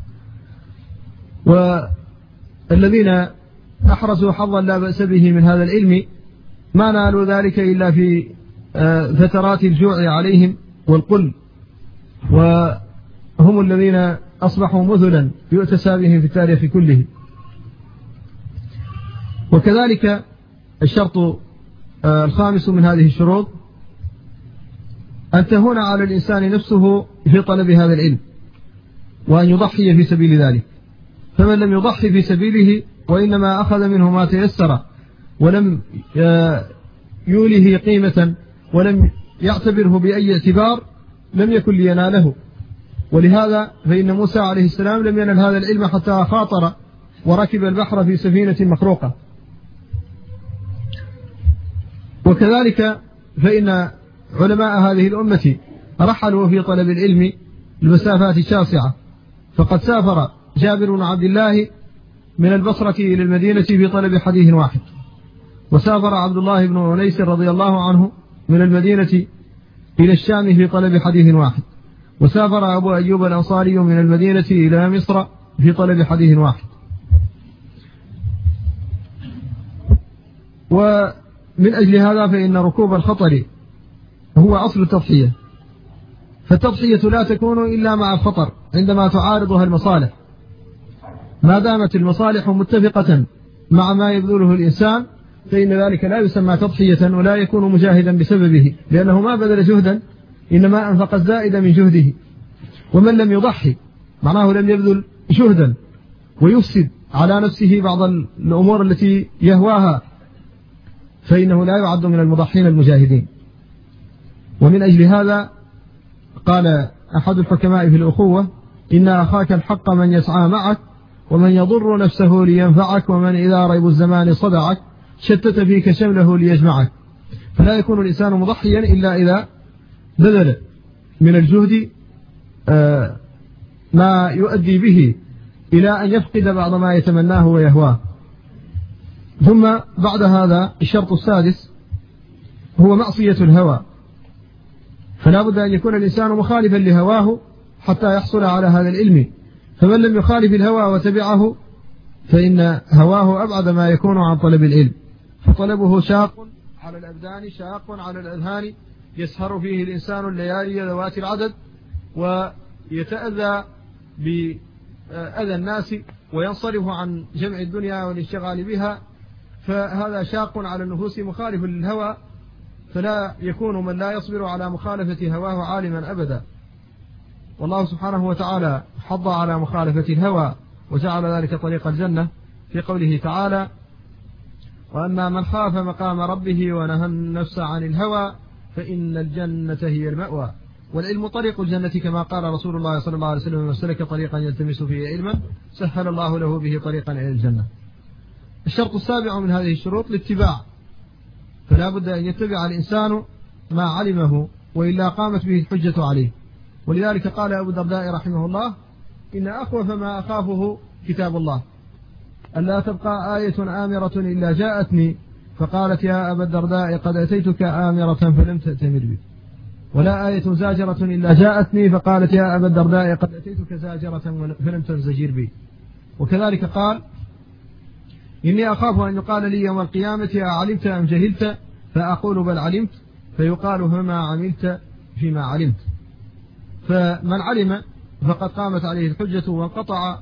Speaker 1: والذين أحرزوا حظا لا بأس به من هذا العلم ما نالوا ذلك إلا في فترات الجوع عليهم والقل، وهم الذين أصبحوا مثلا يؤتسى بهم في التاريخ كله. وكذلك الشرط الخامس من هذه الشروط أن تهون على الإنسان نفسه في طلب هذا العلم وأن يضحي في سبيل ذلك. فمن لم يضحي في سبيله وإنما أخذ منه ما تيسر ولم يوله قيمة ولم يعتبره بأي اعتبار لم يكن ليناله. ولهذا فإن موسى عليه السلام لم ينل هذا العلم حتى خاطر وركب البحر في سفينة مخروقة. وكذلك فإن علماء هذه الأمة رحلوا في طلب العلم المسافات الشاسعة، فقد سافر جابر بن عبد الله من البصرة إلى المدينة في طلب حديث واحد، وسافر عبد الله بن أنيس رضي الله عنه من المدينة إلى الشام في طلب حديث واحد، وسافر أبو أيوب الأنصاري من المدينة إلى مصر في طلب حديث واحد. ومن أجل هذا فإن ركوب الخطر هو أصل التضحية، فالتضحية لا تكون إلا مع الخطر عندما تعارضها المصالح. ما دامت المصالح متفقة مع ما يبذله الإنسان فإن ذلك لا يسمى تضحية ولا يكون مجاهدا بسببه، لأنه ما بذل جهدا إنما أنفق الزائد من جهده. ومن لم يضحي معناه لم يبذل جهدا ويفسد على نفسه بعض الأمور التي يهواها، فإنه لا يعد من المضحين المجاهدين. ومن أجل هذا قال أحد الحكماء في الأخوة: إن أخاك الحق من يسعى معك، ومن يضر نفسه لينفعك، ومن إذا ريب الزمان صدعك شتت فيك شمله ليجمعك. فلا يكون الإنسان مضحيا إلا إذا بذل من الجهد ما يؤدي به إلى أن يفقد بعض ما يتمناه ويهواه. ثم بعد هذا الشرط السادس هو معصية الهوى، فلا بد أن يكون الإنسان مخالفا لهواه حتى يحصل على هذا العلم. فمن لم يخالف الهوى وتبعه فإن هواه أبعد ما يكون عن طلب العلم، فطلبه شاق على الأبدان شاق على الأذهان، يسهر فيه الإنسان الليالي ذوات العدد ويتأذى بأذى الناس وينصرف عن جمع الدنيا والاشتغال بها، فهذا شاق على النفوس مخالف للهوى، فلا يكون من لا يصبر على مخالفة هواه عالما أبدا. والله سبحانه وتعالى حض على مخالفة الهوى وجعل ذلك طريق الجنة في قوله تعالى: وأما من خاف مقام ربه ونهى النفس عن الهوى فإن الجنة هي المأوى. والعلم طريق الجنة كما قال رسول الله صلى الله عليه وسلم: من سلك طريقا يلتمس فيه علما سهل الله له به طريقا إلى الجنة. الشرط السابع من هذه الشروط الاتباع، فلا بد أن يتبع الإنسان ما علمه وإلا قامت به الحجة عليه. ولذلك قال أبو الدرداء رحمه الله: إن أخوف ما أخافه كتاب الله، ألا تبقى آية آمرة إلا جاءتني فقالت يا أبا الدرداء قد أتيتك آمرة فلم تأتمر بي، ولا آية زاجرة إلا جاءتني فقالت يا أبا الدرداء قد أتيتك زاجرة فلم تنزجر بي. وكذلك قال: إني أخاف أن يقال لي يوم القيامة أعلمت أم جهلت، فأقول بل علمت، فيقال فما عملت فيما علمت. فمن علم فقد قامت عليه الحجة وانقطع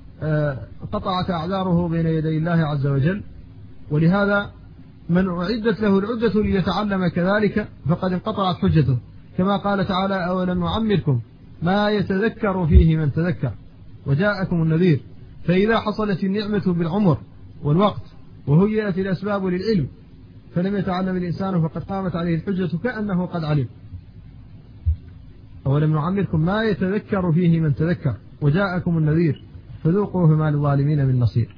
Speaker 1: قطعت أعذاره بين يدي الله عز وجل. ولهذا من أعدت له العدة ليتعلم كذلك فقد انقطعت حجته، كما قال تعالى: أولم نعمركم ما يتذكر فيه من تذكر وجاءكم النذير. فإذا حصلت النعمة بالعمر والوقت وهيئت الأسباب للعلم فلم يتعلم الإنسان فقد قامت عليه الحجة كأنه قد علم. أولم نعمركم ما يتذكر فيه من تذكر وجاءكم النذير فذوقوا فما للظالمين من نصير.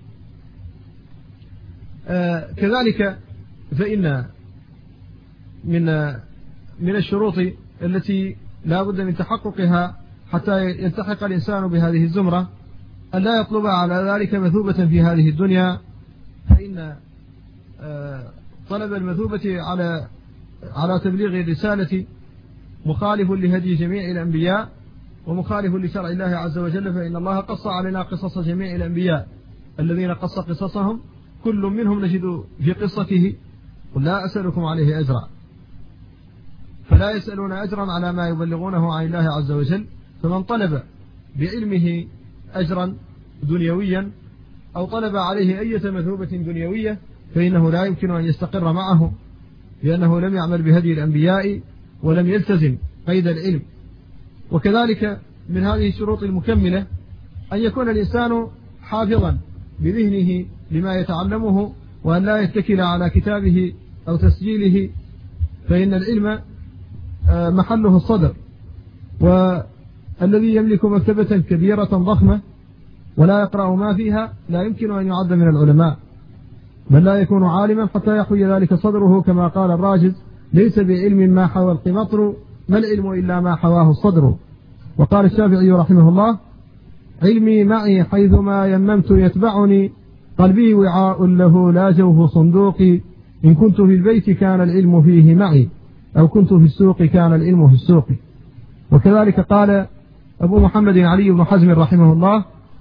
Speaker 1: آه كذلك فإن من من الشروط التي لا بد من تحققها حتى يلتحق الإنسان بهذه الزمرة أن لا يطلب على ذلك مثوبة في هذه الدنيا، فإن آه طلب المثوبة على على تبليغ الرسالة مخالف لهدي جميع الأنبياء ومخالف لشرع الله عز وجل، فإن الله قص علينا قصص جميع الأنبياء الذين قص قصصهم كل منهم نجد في قصته قل لا أسألكم عليه أجرا، فلا يسألون أجرا على ما يبلغونه عن الله عز وجل. فمن طلب بعلمه أجرا دنيويا أو طلب عليه أي مثوبة دنيوية فإنه لا يمكن أن يستقر معه، لأنه لم يعمل بهدي الأنبياء ولم يلتزم قيد العلم. وكذلك من هذه الشروط المكملة أن يكون الإنسان حافظا بذهنه لما يتعلمه، وأن لا يتكل على كتابه أو تسجيله، فإن العلم محله الصدر، والذي يملك مكتبة كبيرة ضخمة ولا يقرأ ما فيها لا يمكن أن يعد من العلماء، بل لا يكون عالما حتى يحوي ذلك صدره، كما قال الراجز ليس بعلم ما حوى القمطر، ما العلم إلا ما حواه الصدر. وقال الشافعي رحمه الله علمي معي حيثما يممت يتبعني، قلبي وعاء له لا جوف صندوقي، إن كنت في البيت كان العلم فيه معي، أو كنت في السوق كان العلم في السوق. وكذلك قال أبو محمد علي بن حزم رحمه الله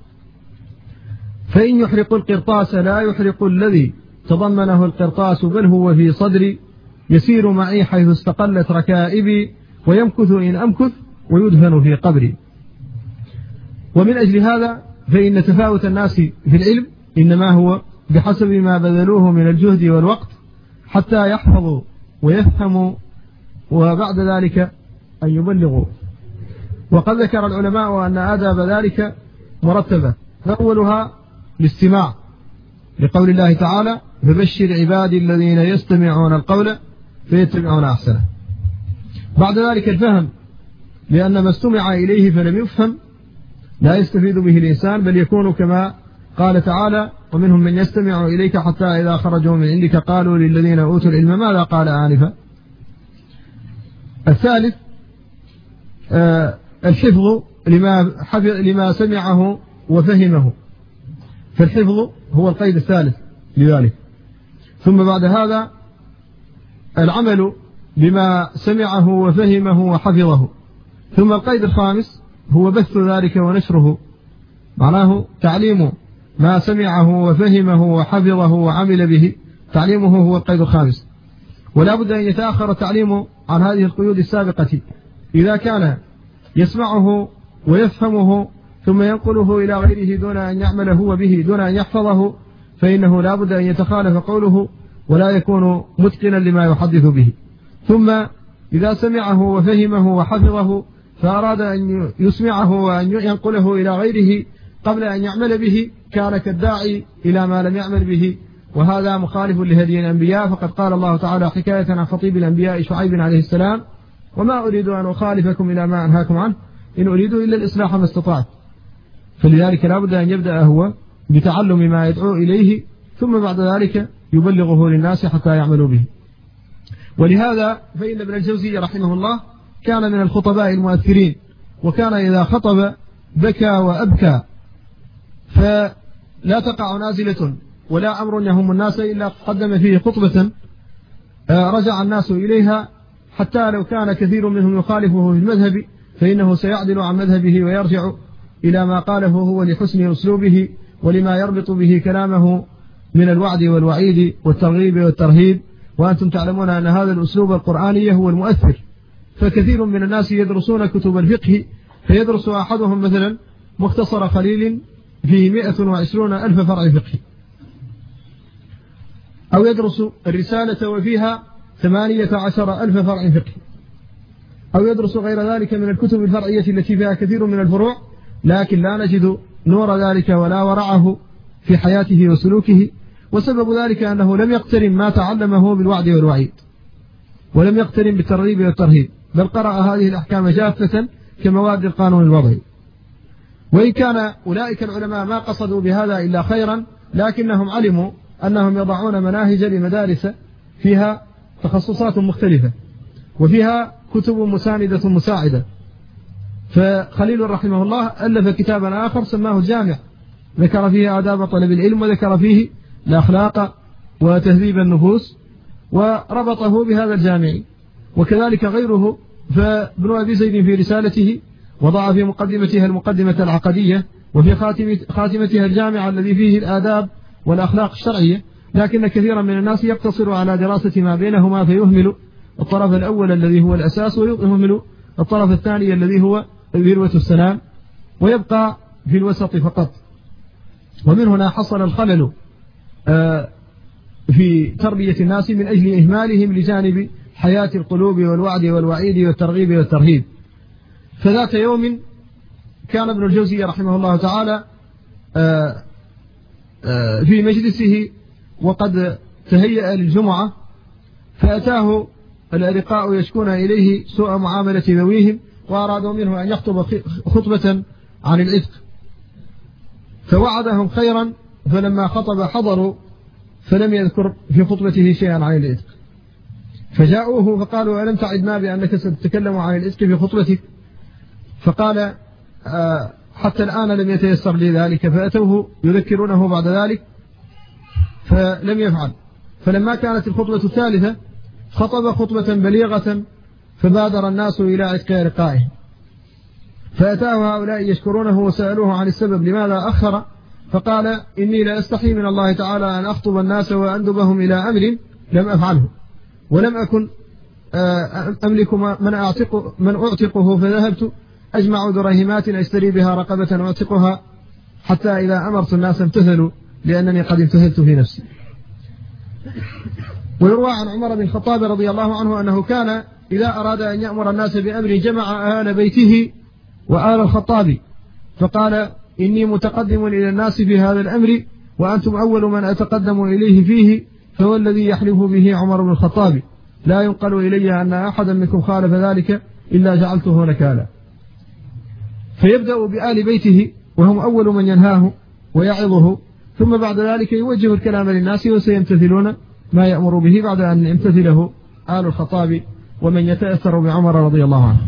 Speaker 1: فإن يحرق القرطاس لا يحرق الذي تضمنه القرطاس، بل هو في صدري، يسير معي حيث استقلت ركائبي، ويمكث إن أمكث ويدفن في قبري. ومن أجل هذا فإن تفاوت الناس في العلم إنما هو بحسب ما بذلوه من الجهد والوقت حتى يحفظوا ويفهموا، وبعد ذلك أن يبلغوا. وقد ذكر العلماء أن آداب ذلك مرتبة، أولها الاستماع لقول الله تعالى فبشر عبادي الذين يستمعون القول فيتبعون أحسنه. بعد ذلك الفهم، لأن ما استمع إليه فلم يفهم لا يستفيد به الإنسان، بل يكون كما قال تعالى ومنهم من يستمع إليك حتى إذا خرجوا من عندك قالوا للذين أوتوا العلم ماذا قال آنفا. الثالث آه الحفظ لما, لما سمعه وفهمه، فالحفظ هو القيد الثالث لذلك. ثم بعد هذا العمل بما سمعه وفهمه وحفظه. ثم القيد الخامس هو بث ذلك ونشره، معناه تعليم ما سمعه وفهمه وحفظه وعمل به، تعليمه هو القيد الخامس. ولا بد أن يتأخر التعليم عن هذه القيود السابقة. إذا كان يسمعه ويفهمه ثم ينقله إلى غيره دون أن يعمل هو به، دون أن يحفظه، فإنه لا بد أن يتخالف قوله ولا يكون متقنا لما يحدث به. ثم إذا سمعه وفهمه وحفظه فأراد أن يسمعه وأن ينقله إلى غيره قبل أن يعمل به كان كالداعي إلى ما لم يعمل به، وهذا مخالف لهدي الأنبياء. فقد قال الله تعالى حكاية عن خطيب الأنبياء شعيب عليه السلام وما أريد أن أخالفكم إلى ما أنهاكم عنه إن أريد إلا الإصلاح ما استطعت. فلذلك لا بد أن يبدأ هو بتعلم ما يدعو إليه، ثم بعد ذلك يبلغه للناس حتى يعملوا به. ولهذا فإن ابن الجوزي رحمه الله كان من الخطباء المؤثرين، وكان إذا خطب بكى وأبكى، فلا تقع نازلة ولا أمر يهم الناس إلا قدم فيه خطبة رجع الناس إليها، حتى لو كان كثير منهم يخالفه في المذهب فإنه سيعدل عن مذهبه ويرجع إلى ما قاله هو لحسن أسلوبه ولما يربط به كلامه من الوعد والوعيد والترغيب والترهيب. وأنتم تعلمون أن هذا الأسلوب القرآني هو المؤثر، فكثير من الناس يدرسون كتب الفقه فيدرس أحدهم مثلا مختصر خليل فيه مئة وعشرون ألف فرع فقه، أو يدرس الرسالة وفيها ثمانية عشر ألف فرع فقه، أو يدرس غير ذلك من الكتب الفرعية التي فيها كثير من الفروع، لكن لا نجد نور ذلك ولا ورعه في حياته وسلوكه. وسبب ذلك أنه لم يقترن ما تعلمه بالوعد والوعيد، ولم يقترن بالترغيب والترهيب، بل قرأ هذه الأحكام جافة كمواد القانون الوضعي. وإن كان أولئك العلماء ما قصدوا بهذا إلا خيرا، لكنهم علموا أنهم يضعون مناهج لمدارس فيها تخصصات مختلفة وفيها كتب مساندة مساعدة. فخليل رحمه الله ألف كتابا آخر سماه الجامع، ذكر فيه آداب طلب العلم، وذكر فيه الأخلاق وتهذيب النفوس، وربطه بهذا الجامع. وكذلك غيره، فابن أبي زيد في رسالته وضع في مقدمتها المقدمة العقدية، وفي خاتمتها الجامع الذي فيه الآداب والأخلاق الشرعية، لكن كثيرا من الناس يقتصر على دراسة ما بينهما فيهمل الطرف الأول الذي هو الأساس، ويهمل الطرف الثاني الذي هو ذروة السلام، ويبقى في الوسط فقط. ومن هنا حصل الخلل في تربية الناس من أجل إهمالهم لجانب حياة القلوب والوعد والوعيد والترغيب والترهيب. فذات يوم كان ابن الجوزي رحمه الله تعالى في مجلسه وقد تهيأ للجمعة، فأتاه الأرقاء يشكون إليه سوء معاملة ذويهم، وأرادوا منه أن يخطب خطبة عن العتق، فوعدهم خيرا، فلما خطب حضروا فلم يذكر في خطبته شيئا عن العتق، فجاءوه فقالوا ألم تعدنا بأنك ستتكلم عن العتق في خطبتك؟ فقال آه حتى الآن لم يتيسر لي ذلك، فأتوه يذكرونه بعد ذلك فلم يفعل. فلما كانت الخطبة الثالثة خطب خطبة بليغة، فبادر الناس إلى عتق رقائه، فأتاه هؤلاء يشكرونه وسألوه عن السبب لماذا أخر، فقال إني لا أستحي من الله تعالى أن أخطب الناس وأندبهم إلى أمر لم أفعله، ولم أكن أملك من أعتق من أعتقه، فذهبت أجمع درهمات أشتري بها رقبة أعتقها، حتى إذا أمرت الناس امتثلوا لأنني قد امتثلت في نفسي. ويروى عن عمر بن الخطاب رضي الله عنه أنه كان إذا أراد أن يأمر الناس بأمر جمع آل بيته وآل الخطاب، فقال إني متقدم إلى الناس في هذا الأمر، وأنتم أول من أتقدم إليه فيه، فهو الذي يحلف به عمر بن الخطاب، لا ينقل إلي أن أحدا منكم خالف ذلك إلا جعلته نكالا. فيبدأ بآل بيته وهم أول من ينهاه ويعظه، ثم بعد ذلك يوجه الكلام للناس وسيمتثلون ما يأمر به بعد أن يمتثله آل الخطاب ومن يتأثر بعمر رضي الله عنه.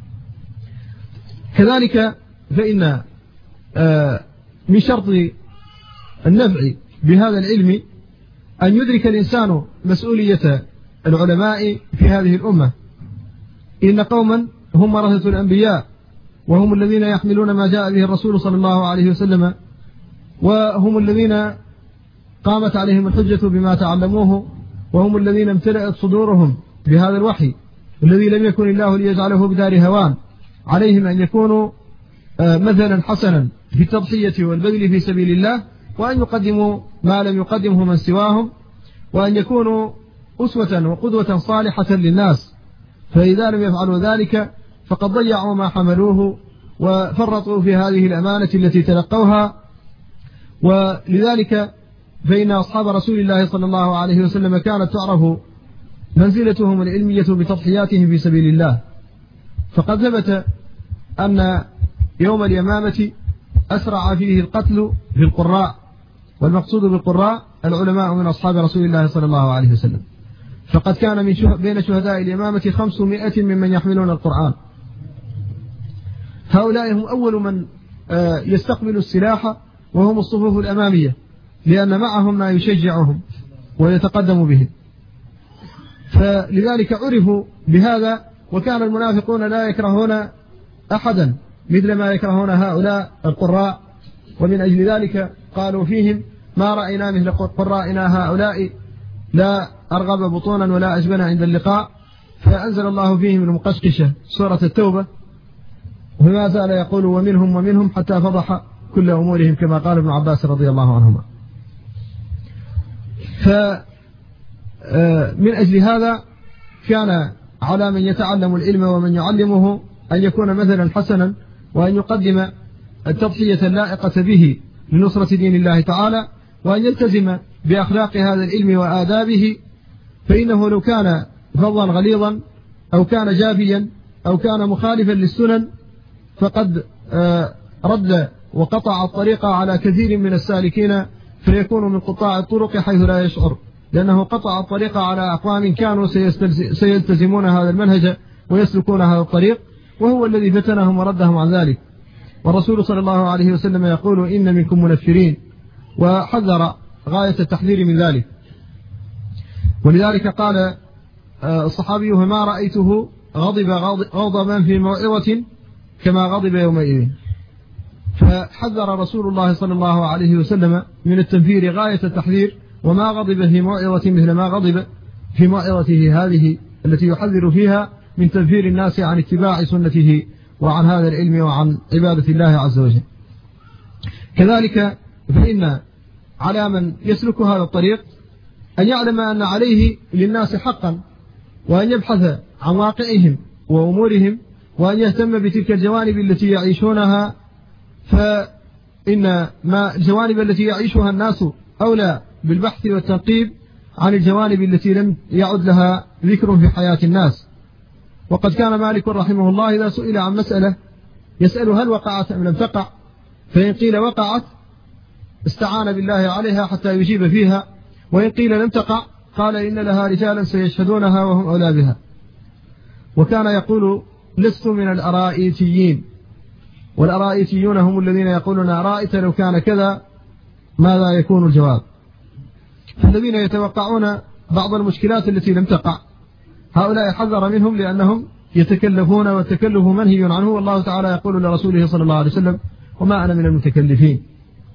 Speaker 1: كذلك فإن من شرط النفع بهذا العلم أن يدرك الإنسان مسؤولية العلماء في هذه الأمة. إن قوما هم ورثة الأنبياء، وهم الذين يحملون ما جاء به الرسول صلى الله عليه وسلم، وهم الذين قامت عليهم الحجة بما تعلموه، وهم الذين امتلأت صدورهم بهذا الوحي الذي لم يكن الله ليجعله بدار هوان. عليهم أن يكونوا مثلا حسنا في التضحية والبذل في سبيل الله، وأن يقدموا ما لم يقدمه من سواهم، وأن يكونوا أسوة وقدوة صالحة للناس. فإذا لم يفعلوا ذلك فقد ضيعوا ما حملوه وفرطوا في هذه الأمانة التي تلقوها. ولذلك فإن أصحاب رسول الله صلى الله عليه وسلم كانت تعرف منزلتهم العلمية بتضحياتهم في سبيل الله. فقد ثبت أن يوم اليمامة أسرع فيه القتل في القراء، والمقصود بالقراء العلماء من أصحاب رسول الله صلى الله عليه وسلم. فقد كان من شه... بين شهداء اليمامة خمسمائة ممن يحملون القرآن. هؤلاء هم أول من يستقبل السلاح، وهم الصفوف الأمامية، لأن معهم ما يشجعهم ويتقدم بهم. فلذلك عرفوا بهذا، وكان المنافقون لا يكرهون أحدا مثل ما يكرهون هؤلاء القراء، ومن أجل ذلك قالوا فيهم ما رأينا مثل قرائنا هؤلاء، لا أرغب بطونا ولا أجبن عند اللقاء. فأنزل الله فيهم المقشقشة سورة التوبة، وما زال يقول ومنهم ومنهم حتى فضح كل أمورهم، كما قال ابن عباس رضي الله عنهما. فمن أجل هذا كان على من يتعلم العلم ومن يعلمه أن يكون مثلا حسنا، وأن يقدم التضحية اللائقة به لنصرة دين الله تعالى، وأن يلتزم بأخلاق هذا العلم وآدابه. فإنه لو كان فظا غليظا أو كان جافيا أو كان مخالفا للسنن فقد رد وقطع الطريق على كثير من السالكين، فيكون من قطاع الطرق حيث لا يشعر، لأنه قطع الطريق على أقوام كانوا سيلتزمون هذا المنهج ويسلكون هذا الطريق، وهو الذي فتنهم وردهم عن ذلك. والرسول صلى الله عليه وسلم يقول إن منكم منفرين، وحذر غاية التحذير من ذلك. ولذلك قال الصحابي: فما رأيته غضب غضبا في موعظة كما غضب يومئذ. فحذر رسول الله صلى الله عليه وسلم من التنفير غاية التحذير، وما غضب في موعظة مثل ما غضب في موعظته هذه التي يحذر فيها من تنفير الناس عن اتباع سنته وعن هذا العلم وعن عبادة الله عز وجل. كذلك فإن على من يسلك هذا الطريق أن يعلم أن عليه للناس حقا، وأن يبحث عن واقعهم وأمورهم، وأن يهتم بتلك الجوانب التي يعيشونها، فإن ما الجوانب التي يعيشها الناس أولى بالبحث والتنقيب عن الجوانب التي لم يعد لها ذكر في حياة الناس. وقد كان مالك رحمه الله إذا سئل عن مسألة يسأل هل وقعت أم لم تقع، فإن قيل وقعت استعان بالله عليها حتى يجيب فيها، وإن قيل لم تقع قال إن لها رجالا سيشهدونها وهم أولى بها. وكان يقول: لست من الأرائيتيين، والأرائيتيون هم الذين يقولون: أرأيت لو كان كذا ماذا يكون الجواب. فالذين يتوقعون بعض المشكلات التي لم تقع هؤلاء حذر منهم، لأنهم يتكلفون، والتكلف منهي عنه، والله تعالى يقول لرسوله صلى الله عليه وسلم: وما أنا من المتكلفين.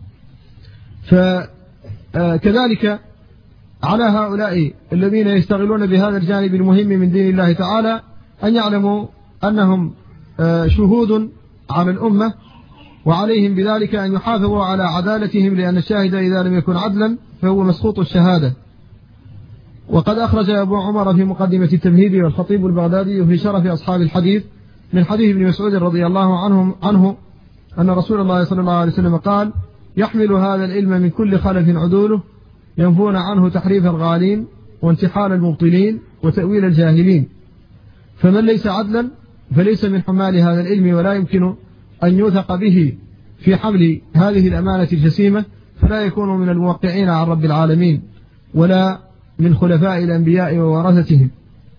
Speaker 1: فكذلك على هؤلاء الذين يشتغلون بهذا الجانب المهم من دين الله تعالى أن يعلموا أنهم شهود على الأمة، وعليهم بذلك أن يحافظوا على عدالتهم، لأن الشاهد إذا لم يكن عدلا فهو مسقوط الشهادة. وقد أخرج أبو عمر في مقدمة التمهيد والخطيب البغدادي في شرف أصحاب الحديث من حديث ابن مسعود رضي الله عنه, عنه أن رسول الله صلى الله عليه وسلم قال: يحمل هذا العلم من كل خلف عدوله، ينفون عنه تحريف الغالين وانتحال المبطلين وتأويل الجاهلين، فمن ليس عدلا فليس من حمال هذا العلم، ولا يمكن أن يوثق به في حمل هذه الأمانة الجسيمة، فلا يكون من الموقعين عن رب العالمين، ولا من خلفاء الأنبياء وورثتهم.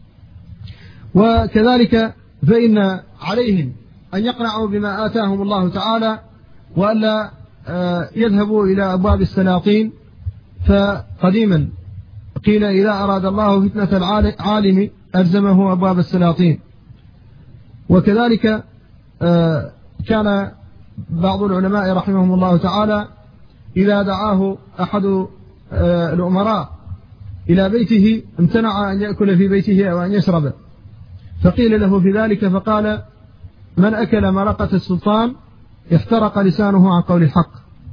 Speaker 1: وكذلك فإن عليهم أن يقنعوا بما آتاهم الله تعالى، وألا يذهبوا إلى أبواب السلاطين. فقديما قيل: إذا أراد الله فتنة العالم ألزمه أبواب السلاطين. وكذلك كان بعض العلماء رحمهم الله تعالى إذا دعاه أحد الأمراء إلى بيته امتنع أن يأكل في بيته أو أن يشرب، فقيل له في ذلك فقال: من أكل مرقة السلطان احترق لسانه عن قول الحق،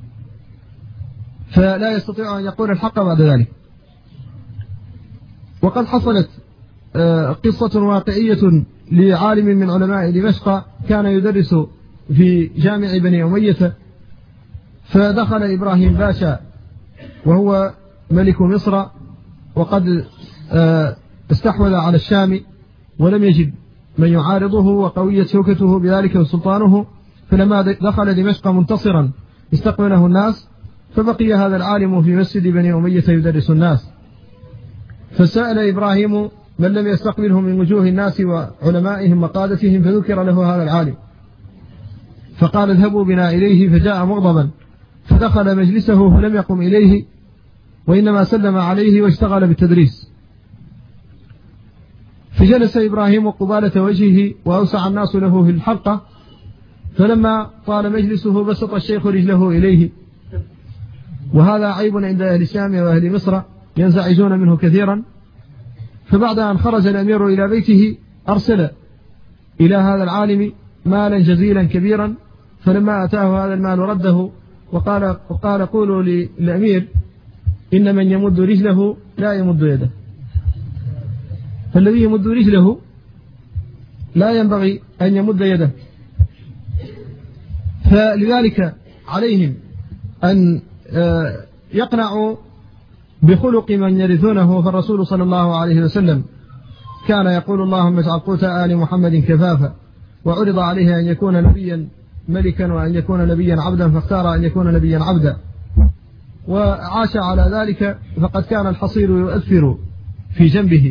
Speaker 1: فلا يستطيع أن يقول الحق بعد ذلك. وقد حصلت قصة واقعية لعالم من علماء دمشق كان يدرس في جامع بني أمية، فدخل إبراهيم باشا وهو ملك مصر، وقد استحوذ على الشام ولم يجد من يعارضه، وقويت شوكته بذلك وسلطانه. فلما دخل دمشق منتصرا استقبله الناس، فبقي هذا العالم في مسجد بني أمية يدرس الناس. فسأل إبراهيم من لم يستقبله من وجوه الناس وعلمائهم وقادتهم، فذكر له هذا العالم، فقال: اذهبوا بنا إليه. فجاء مغضبا فدخل مجلسه فلم يقم إليه، وإنما سلم عليه واشتغل بالتدريس. فجلس إبراهيم قبالة وجهه وأوسع الناس له في الحلقة، فلما طال مجلسه بسط الشيخ رجله إليه، وهذا عيب عند أهل الشام وأهل مصر ينزعجون منه كثيرا. فبعد أن خرج الأمير إلى بيته أرسل إلى هذا العالم مالا جزيلا كبيرا، فلما أتاه هذا المال رده وقال, وقال قولوا للأمير: إن من يمد رجله لا يمد يده، فالذي يمد رجله لا ينبغي أن يمد يده. فلذلك عليهم أن يقنعوا بخلق من يرثونه. فالرسول صلى الله عليه وسلم كان يقول: اللهم اجعل قوت آل محمد كفافا، وعرض عليه أن يكون نبيا ملكا وأن يكون نبيا عبدا، فاختار أن يكون نبيا عبدا، وعاش على ذلك. فقد كان الحصير يؤثر في جنبه،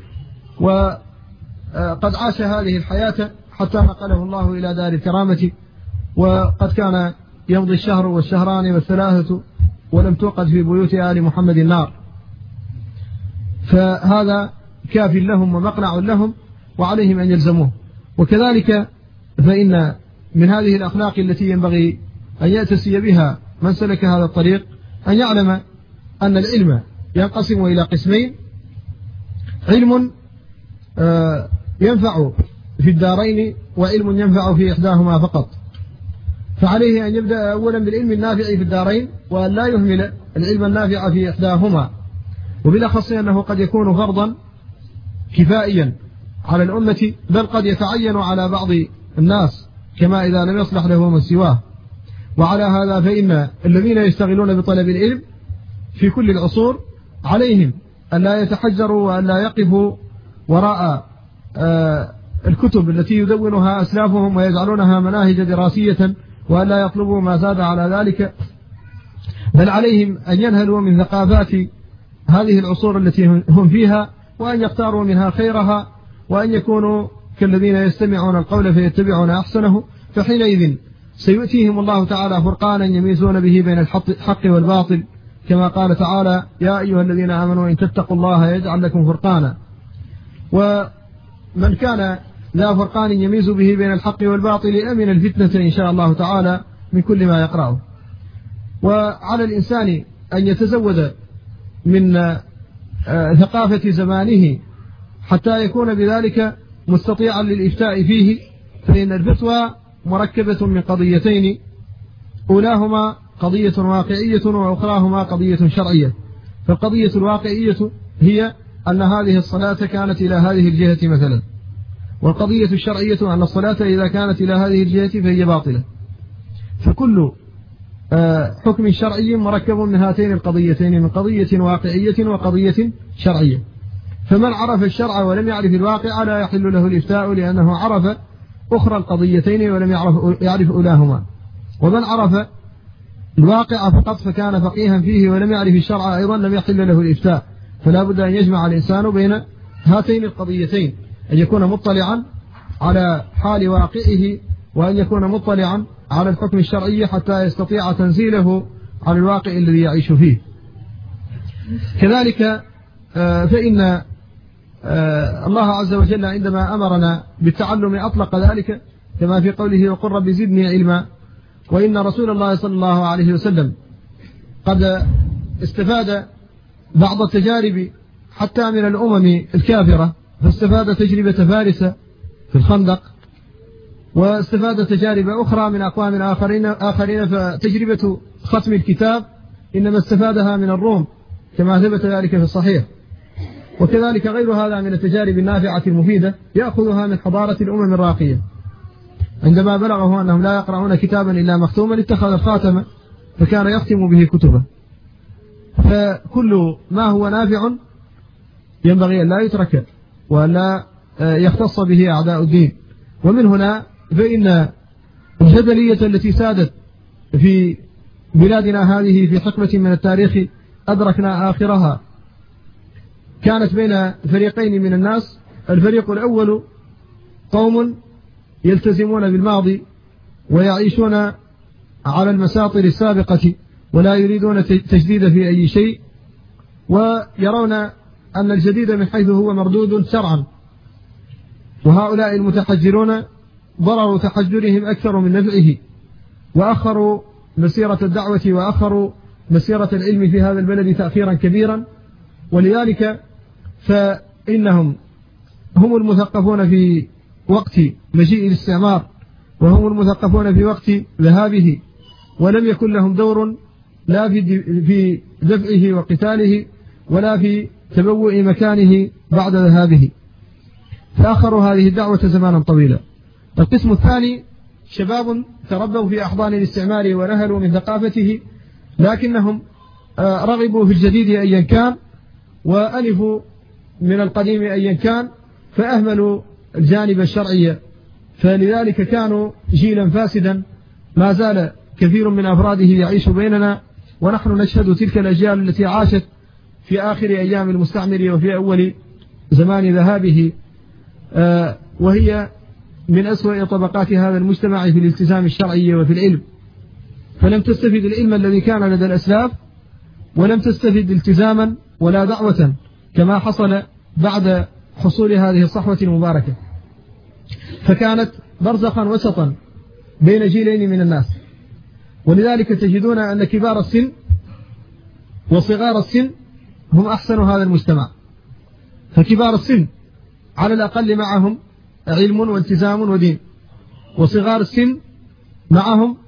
Speaker 1: وقد عاش هذه الحياة حتى نقله الله إلى دار الكرامة. وقد كان يمضي الشهر والشهران والثلاثة ولم توقد في بيوت آل محمد النار. فهذا كاف لهم ومقنع لهم وعليهم أن يلزموه. وكذلك فإن من هذه الأخلاق التي ينبغي أن يأتسي بها من سلك هذا الطريق أن يعلم أن العلم ينقسم إلى قسمين: علم ينفع في الدارين وعلم ينفع في إحداهما فقط. فعليه أن يبدأ أولا بالعلم النافع في الدارين وأن لا يهمل العلم النافع في إحداهما، وبالأخص أنه قد يكون فرضا كفائيا على الأمة، بل قد يتعين على بعض الناس كما إذا لم يصلح له من سواه. وعلى هذا فإن الذين يشتغلون بطلب العلم في كل العصور عليهم أن لا يتحجروا وأن لا يقفوا وراء الكتب التي يدونها أسلافهم ويجعلونها مناهج دراسية، وأن لا يطلبوا ما زاد على ذلك، بل عليهم أن ينهلوا من ثقافات هذه العصور التي هم فيها، وأن يختاروا منها خيرها، وأن يكونوا كالذين يستمعون القول فيتبعون أحسنه. فحينئذ سيؤتيهم الله تعالى فرقانا يميزون به بين الحق والباطل، كما قال تعالى: يا أيها الذين آمنوا إن تتقوا الله يجعل لكم فرقانا. ومن كان لا فرقان يميز به بين الحق والباطل أمن الفتنة إن شاء الله تعالى من كل ما يقرأه. وعلى الإنسان أن يتزود من ثقافة زمانه حتى يكون بذلك مستطيعا للإفتاء فيه، فإن الفتوى مركبة من قضيتين: أولاهما قضية واقعية وأخراهما قضية شرعية. فالقضية الواقعية هي أن هذه الصلاة كانت إلى هذه الجهة مثلا، والقضية الشرعية أن الصلاة إذا كانت إلى هذه الجهة فهي باطلة. فكل حكم شرعي مركب من هاتين القضيتين، من قضية واقعية وقضية شرعية. فمن عرف الشرع ولم يعرف الواقع لا يحل له الإفتاء، لأنه عرف أخرى القضيتين ولم يعرف, يعرف أولاهما. ومن عرف الواقع فقط فكان فقيها فيه ولم يعرف الشرع أيضا لم يحل له الإفتاء. فلا بد أن يجمع الإنسان بين هاتين القضيتين، أن يكون مطلعا على حال واقعه، وأن يكون مطلعا على الحكم الشرعي حتى يستطيع تنزيله على الواقع الذي يعيش فيه. كذلك فإن الله عز وجل عندما أمرنا بالتعلم أطلق ذلك كما في قوله: وقل رب زدني علما. وإن رسول الله صلى الله عليه وسلم قد استفاد بعض التجارب حتى من الأمم الكافرة، فاستفاد تجربة فارس في الخندق، واستفاد تجارب أخرى من أقوام آخرين, آخرين فتجربة ختم الكتاب إنما استفادها من الروم كما ثبت ذلك في الصحيح. وكذلك غير هذا من التجارب النافعة المفيدة يأخذها من حضارة الأمم الراقية. عندما بلغه أنهم لا يقرؤون كتابا إلا مختوما اتخذ الخاتم فكان يختم به كتبه. فكل ما هو نافع ينبغي أن لا يترك وأن لا يختص به أعداء الدين. ومن هنا فإن الجدلية التي سادت في بلادنا هذه في حقبة من التاريخ أدركنا آخرها كانت بين فريقين من الناس. الفريق الأول قوم يلتزمون بالماضي ويعيشون على المساطر السابقة ولا يريدون تجديد في أي شيء، ويرون أن الجديد من حيث هو مردود شرعا. وهؤلاء المتحجرون ضرروا تحجرهم أكثر من نفعه، وأخروا مسيرة الدعوة وأخروا مسيرة العلم في هذا البلد تأخيرا كبيرا. ولذلك فإنهم هم المثقفون في وقت مجيء الاستعمار، وهم المثقفون في وقت ذهابه، ولم يكن لهم دور لا في دفعه وقتاله ولا في تبوء مكانه بعد ذهابه، فأخروا هذه الدعوة زمانا طويلا. القسم الثاني شباب تربوا في أحضان الاستعمار ونهلوا من ثقافته، لكنهم رغبوا في الجديد أيا كان وألفوا من القديم أيا كان، فأهملوا الجانب الشرعي، فلذلك كانوا جيلا فاسدا ما زال كثير من أفراده يعيش بيننا، ونحن نشهد تلك الأجيال التي عاشت في آخر أيام المستعمر وفي أول زمان ذهابه، وهي من أسوأ طبقات هذا المجتمع في الالتزام الشرعي وفي العلم. فلم تستفد العلم الذي كان لدى الأسلاف، ولم تستفد التزاما ولا دعوة كما حصل بعد حصول هذه الصحوة المباركة، فكانت برزخا وسطا بين جيلين من الناس. ولذلك تجدون أن كبار السن وصغار السن هم أحسن هذا المجتمع. فكبار السن على الأقل معهم علم والتزام ودين، وصغار السن معهم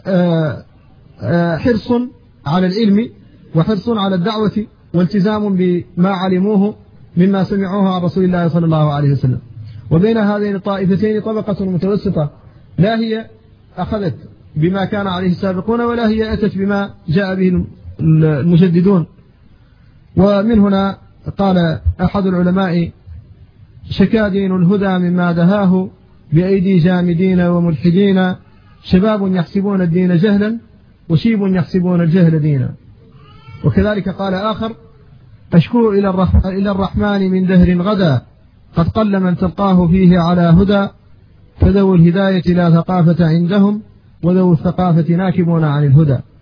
Speaker 1: حرص على العلم وحرص على الدعوة والتزام بما علموه مما سمعوه عن رسول الله صلى الله عليه وسلم. وبين هذين الطائفتين طبقة متوسطة لا هي أخذت بما كان عليه السابقون ولا هي أتت بما جاء به المجددون. ومن هنا قال أحد العلماء: شكا دين الهدى مما دهاه بأيدي جامدين وملحدين، شباب يحسبون الدين جهلا وشيب يحسبون الجهل دينا. وكذلك قال آخر: أشكو إلى الرحمن من دهر غدا، قد قل من تلقاه فيه على هدى، فذو الهداية لا ثقافة عندهم وذو الثقافة ناكبون عن الهدى.